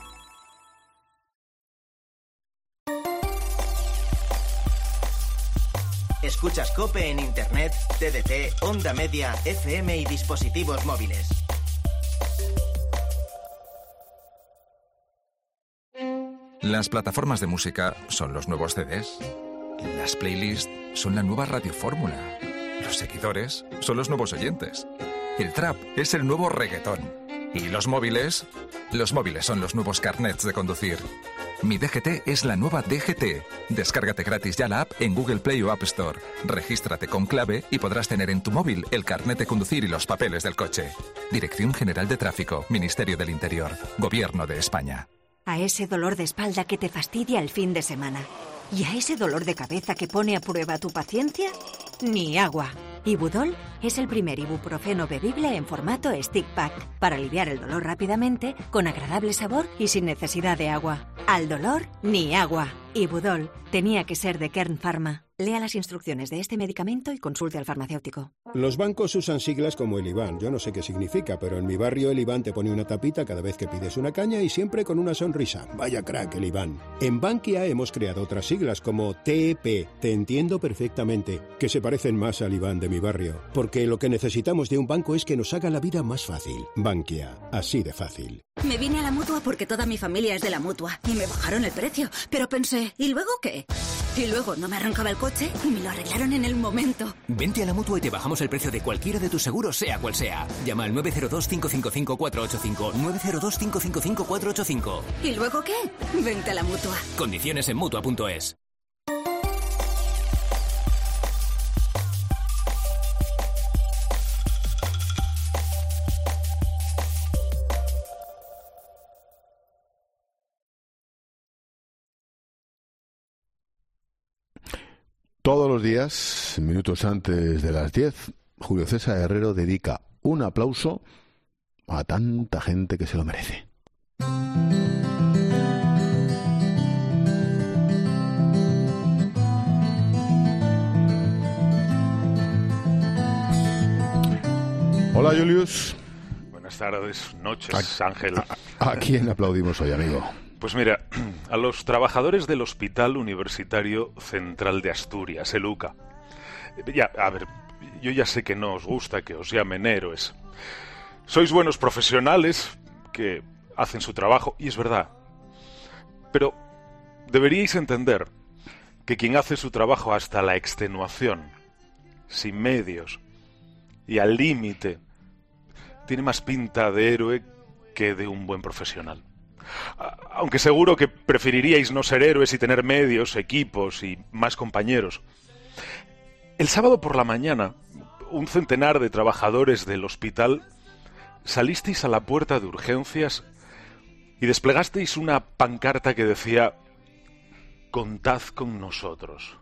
S7: Escuchas COPE en Internet, TDT, Onda Media, FM y dispositivos móviles.
S13: Las plataformas de música son los nuevos CDs. Las playlists son la nueva radiofórmula. Los seguidores son los nuevos oyentes. El trap es el nuevo reggaetón. ¿Y los móviles? Los móviles son los nuevos carnets de conducir. Mi DGT es la nueva DGT. Descárgate gratis ya la app en Google Play o App Store. Regístrate con clave y podrás tener en tu móvil el carnet de conducir y los papeles del coche. Dirección General de Tráfico, Ministerio del Interior, Gobierno de España.
S14: A ese dolor de espalda que te fastidia el fin de semana. ¿Y a ese dolor de cabeza que pone a prueba tu paciencia? Ni agua. Ibudol es el primer ibuprofeno bebible en formato stick pack para aliviar el dolor rápidamente, con agradable sabor y sin necesidad de agua. Al dolor, ni agua. Ibudol tenía que ser de Kern Pharma. Lea las instrucciones de este medicamento y consulte al farmacéutico.
S15: Los bancos usan siglas como el IBAN. Yo no sé qué significa, pero en mi barrio el IBAN te pone una tapita cada vez que pides una caña y siempre con una sonrisa. Vaya crack el IBAN. En Bankia hemos creado otras siglas como TEP. Te entiendo perfectamente, que se parecen más al IBAN de mi barrio. Porque lo que necesitamos de un banco es que nos haga la vida más fácil. Bankia, así de fácil.
S16: Me vine a la Mutua porque toda mi familia es de la Mutua y me bajaron el precio. Pero pensé, ¿y luego qué? Y luego no me arrancaba el coche y me lo arreglaron en el momento.
S17: Vente a la Mutua y te bajamos el precio de cualquiera de tus seguros, sea cual sea. Llama al 902-555-485. 902-555-485.
S16: ¿Y luego qué? Vente a la Mutua.
S17: Condiciones en Mutua.es.
S3: Todos los días, minutos antes de las 10, Julio César Herrero dedica un aplauso a tanta gente que se lo merece. Hola, Julius.
S18: Buenas tardes, noches, Ángel.
S3: ¿A quién aplaudimos hoy, amigo?
S18: Pues mira, a los trabajadores del Hospital Universitario Central de Asturias, el UCA. Ya, a ver, yo ya sé que no os gusta que os llamen héroes. Sois buenos profesionales que hacen su trabajo, y es verdad. Pero deberíais entender que quien hace su trabajo hasta la extenuación, sin medios y al límite, tiene más pinta de héroe que de un buen profesional. Aunque seguro que preferiríais no ser héroes y tener medios, equipos y más compañeros. El sábado por la mañana, un centenar de trabajadores del hospital salisteis a la puerta de urgencias y desplegasteis una pancarta que decía: «Contad con nosotros».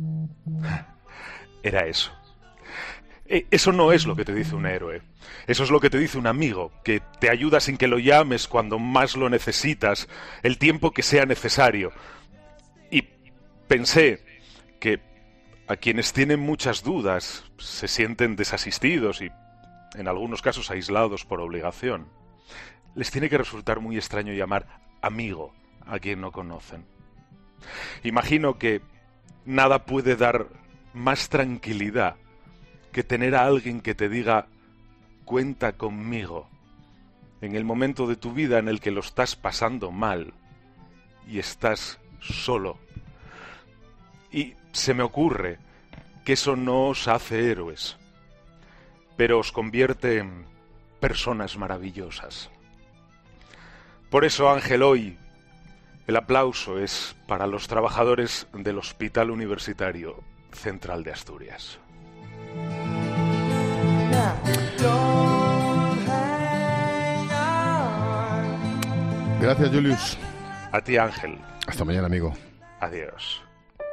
S18: Era eso. Eso no es lo que te dice un héroe. Eso es lo que te dice un amigo, que te ayuda sin que lo llames cuando más lo necesitas, el tiempo que sea necesario. Y pensé que a quienes tienen muchas dudas, se sienten desasistidos y en algunos casos aislados por obligación, les tiene que resultar muy extraño llamar amigo a quien no conocen. Imagino que nada puede dar más tranquilidad que tener a alguien que te diga: «Cuenta conmigo», en el momento de tu vida en el que lo estás pasando mal y estás solo. Y se me ocurre que eso no os hace héroes, pero os convierte en personas maravillosas. Por eso, Ángel, hoy el aplauso es para los trabajadores del Hospital Universitario Central de Asturias.
S3: Gracias, Julius.
S18: A ti, Ángel.
S3: Hasta mañana, amigo.
S18: Adiós.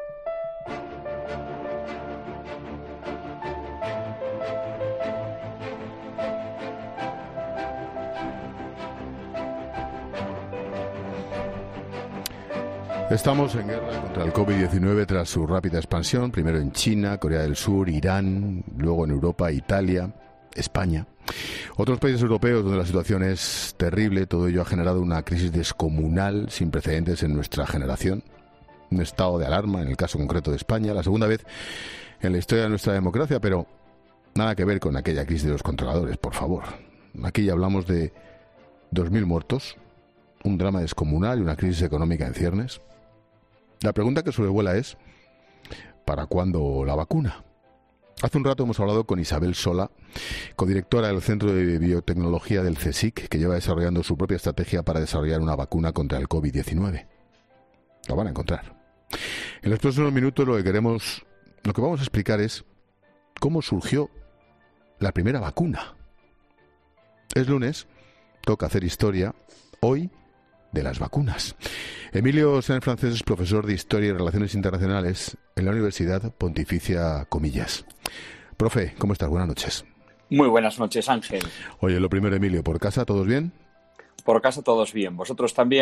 S3: Estamos en guerra contra el COVID-19 tras su rápida expansión, primero en China, Corea del Sur, Irán, luego en Europa, Italia, España. Otros países europeos donde la situación es terrible. Todo ello ha generado una crisis descomunal sin precedentes en nuestra generación. Un estado de alarma, en el caso concreto de España, la segunda vez en la historia de nuestra democracia, pero nada que ver con aquella crisis de los controladores, por favor. Aquí ya hablamos de 2.000 muertos, un drama descomunal y una crisis económica en ciernes. La pregunta que sobrevuela es: ¿para cuándo la vacuna? Hace un rato hemos hablado con Isabel Sola, codirectora del Centro de Biotecnología del CSIC, que lleva desarrollando su propia estrategia para desarrollar una vacuna contra el COVID-19. La van a encontrar. En los próximos minutos lo que vamos a explicar es cómo surgió la primera vacuna. Es lunes, toca hacer historia, hoy, de las vacunas. Emilio Sáenz Francés es profesor de Historia y Relaciones Internacionales en la Universidad Pontificia Comillas. Profe, ¿cómo estás? Buenas noches.
S19: Muy buenas noches, Ángel.
S3: Oye, lo primero, Emilio, ¿por casa todos bien?
S19: Por casa todos bien. ¿Vosotros también?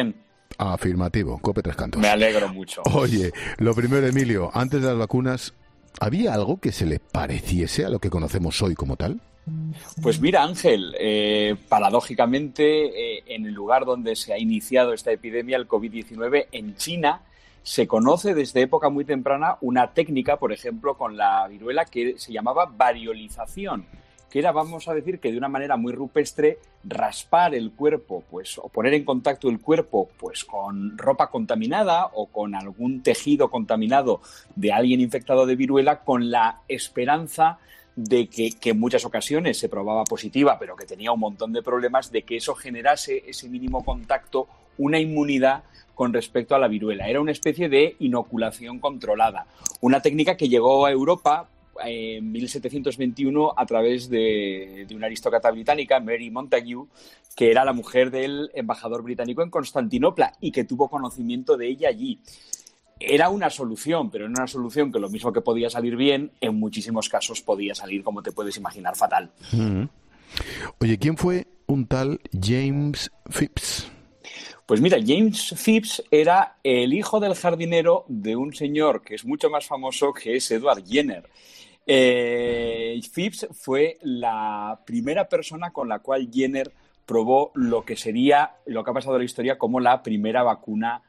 S3: Afirmativo, COPE Tres Cantos.
S19: Me alegro mucho.
S3: Oye, lo primero, Emilio, antes de las vacunas, ¿había algo que se le pareciese a lo que conocemos hoy como tal?
S19: Pues mira, Ángel, paradójicamente, en el lugar donde se ha iniciado esta epidemia, el COVID-19, en China, se conoce desde época muy temprana una técnica, por ejemplo, con la viruela que se llamaba variolización, que era, vamos a decir, que de una manera muy rupestre, raspar el cuerpo, pues, o poner en contacto el cuerpo, pues, con ropa contaminada o con algún tejido contaminado de alguien infectado de viruela, con la esperanza de que en muchas ocasiones se probaba positiva, pero que tenía un montón de problemas, de que eso generase ese mínimo contacto, una inmunidad con respecto a la viruela. Era una especie de inoculación controlada. Una técnica que llegó a Europa en 1721 a través de una aristócrata británica, Mary Montagu, que era la mujer del embajador británico en Constantinopla y que tuvo conocimiento de ella allí. Era una solución, pero era una solución que lo mismo que podía salir bien, en muchísimos casos podía salir, como te puedes imaginar, fatal.
S3: Oye, ¿quién fue un tal James Phipps?
S19: Pues mira, James Phipps era el hijo del jardinero de un señor que es mucho más famoso, que es Edward Jenner. Phipps fue la primera persona con la cual Jenner probó lo que ha pasado en la historia como la primera vacuna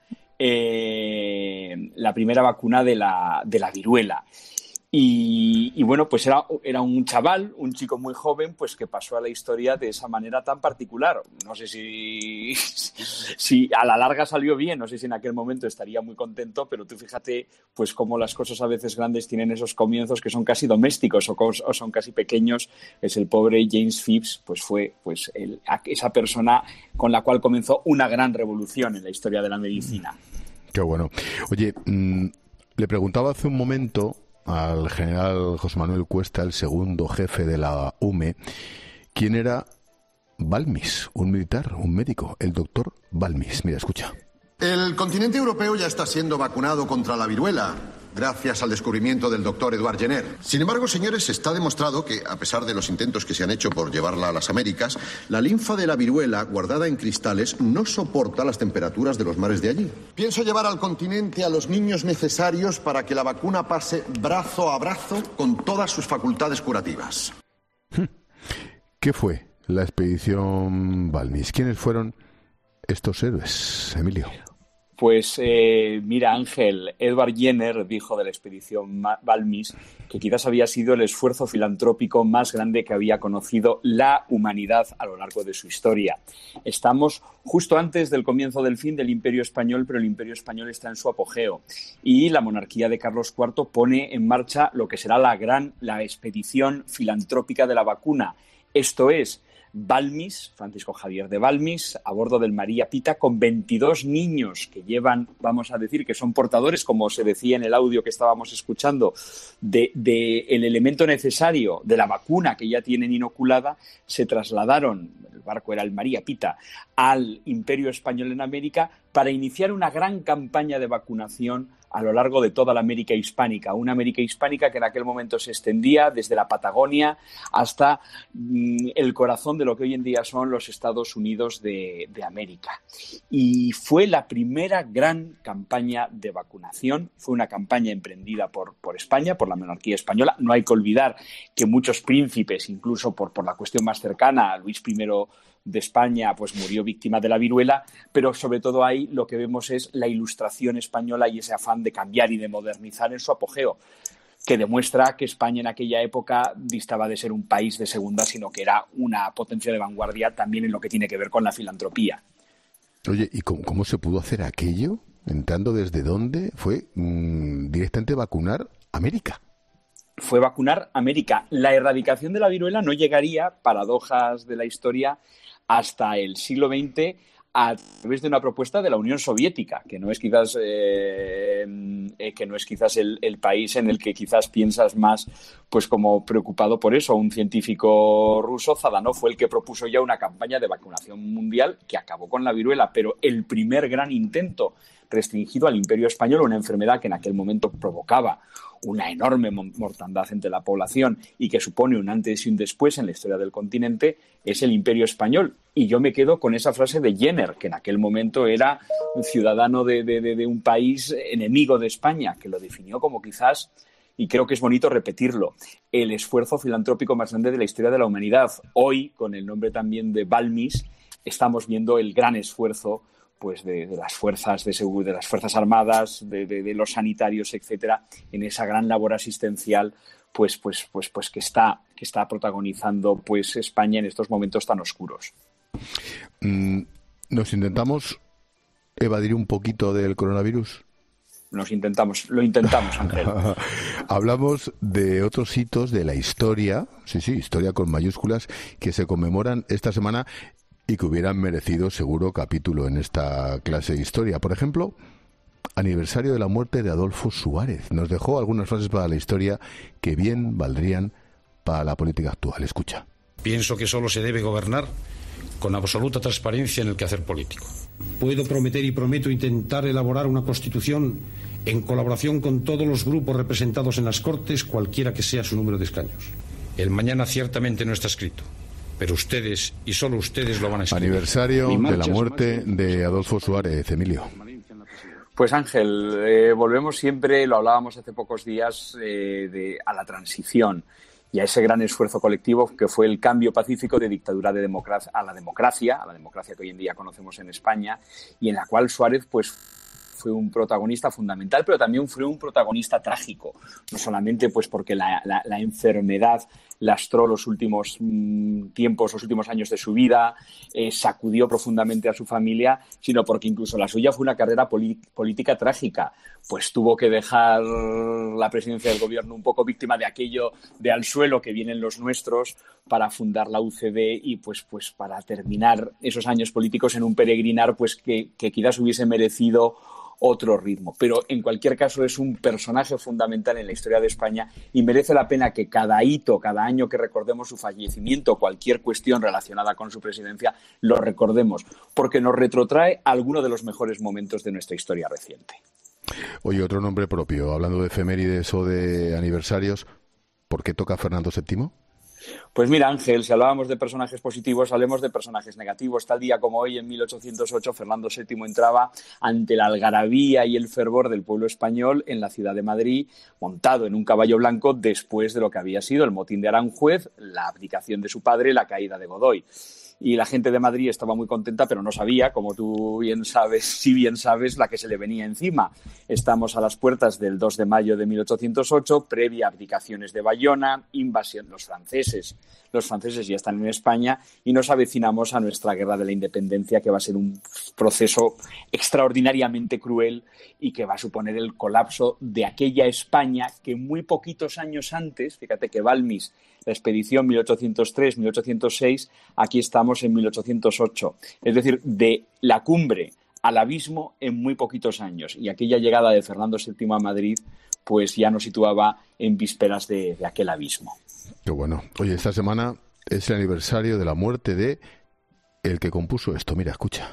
S19: de la viruela. Y bueno, pues era un chaval, un chico muy joven, pues que pasó a la historia de esa manera tan particular. No sé si a la larga salió bien, no sé si en aquel momento estaría muy contento, pero tú fíjate pues cómo las cosas a veces grandes tienen esos comienzos que son casi domésticos o son casi pequeños. Es el pobre James Phipps, pues fue pues esa persona con la cual comenzó una gran revolución en la historia de la medicina.
S3: Qué bueno. Oye, le preguntaba hace un momento al general José Manuel Cuesta, el segundo jefe de la UME, quién era Balmis, un militar, un médico, el doctor Balmis. Mira, escucha.
S20: El continente europeo ya está siendo vacunado contra la viruela, gracias al descubrimiento del doctor Edward Jenner. Sin embargo, señores, está demostrado que, a pesar de los intentos que se han hecho por llevarla a las Américas, la linfa de la viruela, guardada en cristales, no soporta las temperaturas de los mares de allí. Pienso llevar al continente a los niños necesarios para que la vacuna pase brazo a brazo con todas sus facultades curativas.
S3: ¿Qué fue la expedición Balmis? ¿Quiénes fueron estos héroes, Emilio?
S19: Pues mira, Ángel, Edward Jenner dijo de la expedición Balmis que quizás había sido el esfuerzo filantrópico más grande que había conocido la humanidad a lo largo de su historia. Estamos justo antes del comienzo del fin del Imperio Español, pero el Imperio Español está en su apogeo y la monarquía de Carlos IV pone en marcha lo que será la expedición filantrópica de la vacuna. Esto es, Balmis, Francisco Javier de Balmis, a bordo del María Pita, con 22 niños que llevan, vamos a decir, que son portadores, como se decía en el audio que estábamos escuchando, de el elemento necesario de la vacuna que ya tienen inoculada, se trasladaron, el barco era el María Pita, al Imperio Español en América para iniciar una gran campaña de vacunación a lo largo de toda la América hispánica, una América hispánica que en aquel momento se extendía desde la Patagonia hasta el corazón de lo que hoy en día son los Estados Unidos de América. Y fue la primera gran campaña de vacunación, fue una campaña emprendida por España, por la monarquía española. No hay que olvidar que muchos príncipes, incluso por la cuestión más cercana, Luis I de España, pues murió víctima de la viruela, pero sobre todo ahí lo que vemos es la Ilustración española y ese afán de cambiar y de modernizar en su apogeo, que demuestra que España en aquella época distaba de ser un país de segunda, sino que era una potencia de vanguardia también en lo que tiene que ver con la filantropía.
S3: Oye, ¿y cómo se pudo hacer aquello? ¿Entrando desde dónde? ¿Fue directamente vacunar América?
S19: Fue vacunar América. La erradicación de la viruela no llegaría, paradojas de la historia, hasta el siglo XX a través de una propuesta de la Unión Soviética, que no es quizás el país en el que quizás piensas más pues como preocupado por eso. Un científico ruso, Zadanov, fue el que propuso ya una campaña de vacunación mundial que acabó con la viruela, pero el primer gran intento restringido al Imperio Español, una enfermedad que en aquel momento provocaba una enorme mortandad entre la población y que supone un antes y un después en la historia del continente, es el Imperio Español. Y yo me quedo con esa frase de Jenner, que en aquel momento era un ciudadano de un país enemigo de España, que lo definió como quizás, y creo que es bonito repetirlo, el esfuerzo filantrópico más grande de la historia de la humanidad. Hoy, con el nombre también de Balmis, estamos viendo el gran esfuerzo pues de las fuerzas de las fuerzas armadas, de los sanitarios, etcétera, en esa gran labor asistencial pues que está protagonizando pues España en estos momentos tan oscuros.
S3: ¿Nos intentamos evadir un poquito del coronavirus?
S19: Lo intentamos, Ángel.
S3: Hablamos de otros hitos de la historia, sí, historia con mayúsculas, que se conmemoran esta semana y que hubieran merecido seguro capítulo en esta clase de historia. Por ejemplo, aniversario de la muerte de Adolfo Suárez. Nos dejó algunas frases para la historia que bien valdrían para la política actual. Escucha.
S21: Pienso que solo se debe gobernar con absoluta transparencia en el quehacer político. Puedo prometer y prometo intentar elaborar una constitución en colaboración con todos los grupos representados en las Cortes, cualquiera que sea su número de escaños. El mañana ciertamente no está escrito, pero ustedes, y solo ustedes, lo van a escribir.
S3: Aniversario de la muerte de Adolfo Suárez, Emilio.
S19: Pues Ángel, volvemos siempre, lo hablábamos hace pocos días, a la transición y a ese gran esfuerzo colectivo que fue el cambio pacífico de dictadura a la democracia que hoy en día conocemos en España, y en la cual Suárez pues fue un protagonista fundamental, pero también fue un protagonista trágico, no solamente pues porque la enfermedad lastró los últimos tiempos, los últimos años de su vida, sacudió profundamente a su familia, sino porque incluso la suya fue una carrera política trágica, pues tuvo que dejar la presidencia del gobierno un poco víctima de aquello de al suelo que vienen los nuestros para fundar la UCD y pues para terminar esos años políticos en un peregrinar pues que quizás hubiese merecido otro ritmo. Pero en cualquier caso es un personaje fundamental en la historia de España y merece la pena que cada hito, cada año que recordemos su fallecimiento, cualquier cuestión relacionada con su presidencia, lo recordemos, porque nos retrotrae a alguno de los mejores momentos de nuestra historia reciente.
S3: Oye, otro nombre propio, hablando de efemérides o de aniversarios, ¿por qué toca Fernando VII?
S19: Pues mira, Ángel, si hablábamos de personajes positivos, hablemos de personajes negativos. Tal día como hoy, en 1808, Fernando VII entraba ante la algarabía y el fervor del pueblo español en la ciudad de Madrid, montado en un caballo blanco después de lo que había sido el motín de Aranjuez, la abdicación de su padre, la caída de Godoy. Y la gente de Madrid estaba muy contenta, pero no sabía, como tú bien sabes, la que se le venía encima. Estamos a las puertas del 2 de mayo de 1808, previa abdicaciones de Bayona, invasión, los franceses ya están en España y nos avecinamos a nuestra guerra de la independencia, que va a ser un proceso extraordinariamente cruel y que va a suponer el colapso de aquella España que muy poquitos años antes, fíjate que Balmis, la expedición 1803-1806, aquí estamos en 1808. Es decir, de la cumbre al abismo en muy poquitos años. Y aquella llegada de Fernando VII a Madrid pues ya nos situaba en vísperas de aquel abismo.
S3: Qué bueno. Oye, esta semana es el aniversario de la muerte de el que compuso esto. Mira, escucha.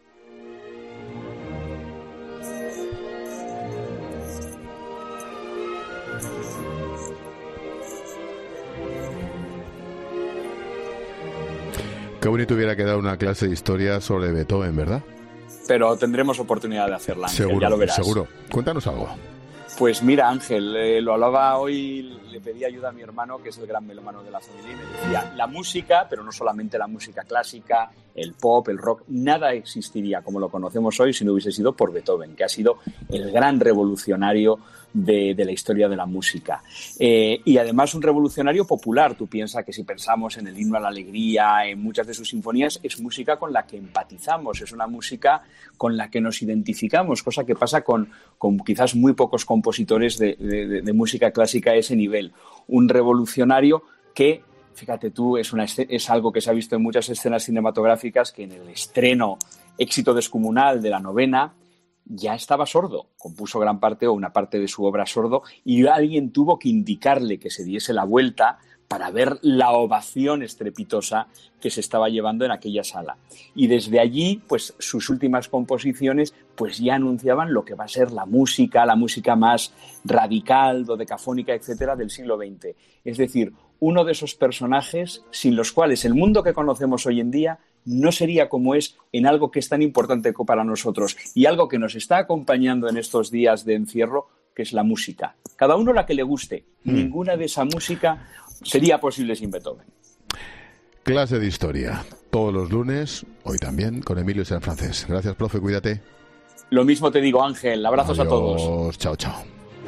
S3: Qué bonito hubiera quedado una clase de historia sobre Beethoven, ¿verdad?
S19: Pero tendremos oportunidad de hacerla, Ángel,
S3: seguro,
S19: ya lo verás.
S3: Seguro. Cuéntanos algo.
S19: Pues mira, Ángel, lo hablaba hoy, le pedí ayuda a mi hermano, que es el gran melómano de la familia, y me decía, la música, pero no solamente la música clásica, el pop, el rock, nada existiría como lo conocemos hoy si no hubiese sido por Beethoven, que ha sido el gran revolucionario de la historia de la música. Y además un revolucionario popular. Tú piensas que si pensamos en el himno a la alegría, en muchas de sus sinfonías, es música con la que empatizamos, es una música con la que nos identificamos, cosa que pasa con quizás muy pocos compositores de música clásica a ese nivel. Un revolucionario que, fíjate tú, es algo que se ha visto en muchas escenas cinematográficas, que en el estreno éxito descomunal de la novena ya estaba sordo, compuso gran parte o una parte de su obra sordo, y alguien tuvo que indicarle que se diese la vuelta para ver la ovación estrepitosa que se estaba llevando en aquella sala. Y desde allí, pues sus últimas composiciones pues ya anunciaban lo que va a ser la música más radical, dodecafónica, etcétera, del siglo XX. Es decir, uno de esos personajes sin los cuales el mundo que conocemos hoy en día no sería como es en algo que es tan importante para nosotros y algo que nos está acompañando en estos días de encierro, que es la música. Cada uno la que le guste. Ninguna de esa música sería posible sin Beethoven.
S3: Clase de historia. Todos los lunes, hoy también, con Emilio Sanfrancés. Gracias, profe, cuídate.
S19: Lo mismo te digo, Ángel. Abrazos.
S3: Adiós,
S19: a todos.
S3: Chao, chao.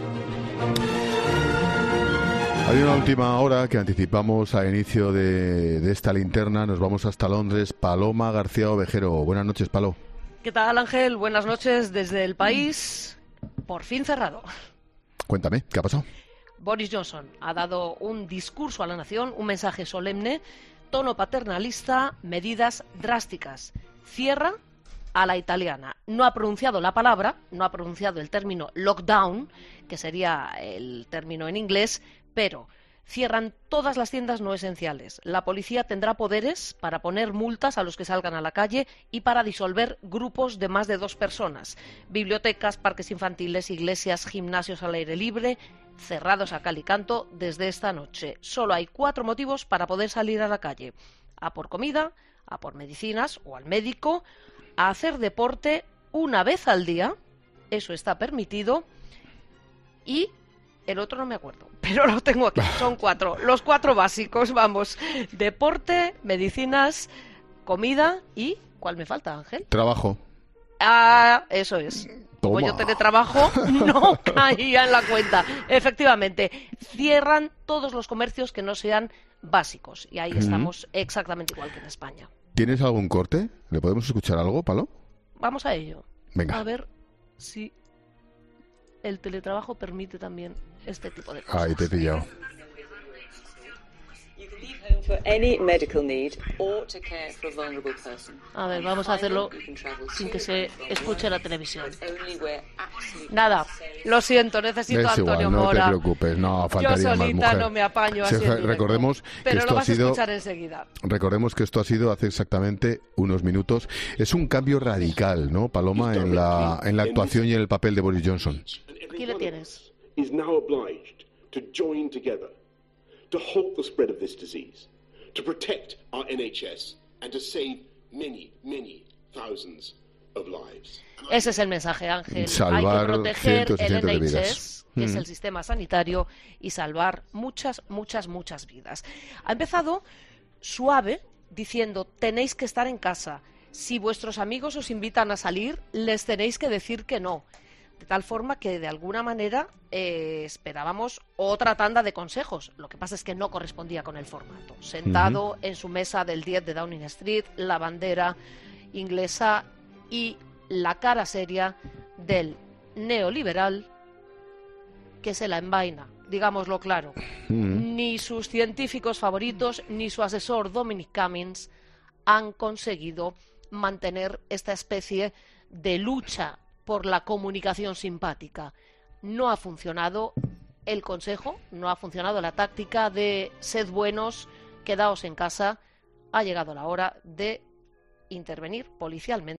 S3: Hay una última hora que anticipamos al inicio de esta linterna. Nos vamos hasta Londres. Paloma García Ovejero. Buenas noches, Palo.
S2: ¿Qué tal, Ángel? Buenas noches desde el país. Por fin cerrado.
S3: Cuéntame, ¿qué ha pasado?
S2: Boris Johnson ha dado un discurso a la nación, un mensaje solemne, tono paternalista, medidas drásticas. Cierra a la italiana. No ha pronunciado la palabra, no ha pronunciado el término lockdown, que sería el término en inglés, pero cierran todas las tiendas no esenciales. La policía tendrá poderes para poner multas a los que salgan a la calle y para disolver grupos de más de 2 personas. Bibliotecas, parques infantiles, iglesias, gimnasios al aire libre, cerrados a cal y canto desde esta noche. Solo hay 4 motivos para poder salir a la calle: a por comida, a por medicinas o al médico, a hacer deporte una vez al día, eso está permitido, y el otro no me acuerdo, pero lo tengo aquí, son 4, los 4 básicos, vamos: deporte, medicinas, comida y... ¿cuál me falta, Ángel?
S3: Trabajo.
S2: Ah, eso es. Como yo teletrabajo, no caía en la cuenta. Efectivamente, cierran todos los comercios que no sean básicos, y ahí estamos exactamente igual que en España.
S3: ¿Tienes algún corte? ¿Le podemos escuchar algo, Palo?
S2: Vamos a ello.
S3: Venga.
S2: A ver si el teletrabajo permite también este tipo de cosas.
S3: Ahí te he pillado.
S2: A ver, vamos a hacerlo sin que se escuche la televisión. Nada, lo siento, necesito a Antonio Mora.
S3: No te preocupes, no faltaría
S2: yo
S3: más
S2: solita
S3: mujer.
S2: no me apaño así.
S3: Recordemos que
S2: pero
S3: esto
S2: lo vas
S3: ha sido,
S2: a escuchar enseguida.
S3: Recordemos que esto ha sido hace exactamente unos minutos. Es un cambio radical, ¿no, Paloma, en la actuación y en el papel de Boris Johnson?
S2: Aquí le tienes.
S22: Is now obliged to join together to halt the spread of this disease, to protect our NHS and to save many, many thousands of lives.
S2: Ese es el mensaje, Ángel.
S3: Salvar
S2: hay que proteger el
S3: de
S2: NHS,
S3: vidas.
S2: que es el sistema sanitario, y salvar muchas, muchas, muchas vidas. Ha empezado suave, diciendo: tenéis que estar en casa. Si vuestros amigos os invitan a salir, les tenéis que decir que no. De tal forma que, de alguna manera, esperábamos otra tanda de consejos. Lo que pasa es que no correspondía con el formato. Sentado en su mesa del 10 de Downing Street, la bandera inglesa y la cara seria del neoliberal que se la envaina, digámoslo claro. Ni sus científicos favoritos, ni su asesor Dominic Cummings han conseguido mantener esta especie de lucha por la comunicación simpática. No ha funcionado el consejo, no ha funcionado la táctica de sed buenos, quedaos en casa. Ha llegado la hora de intervenir policialmente.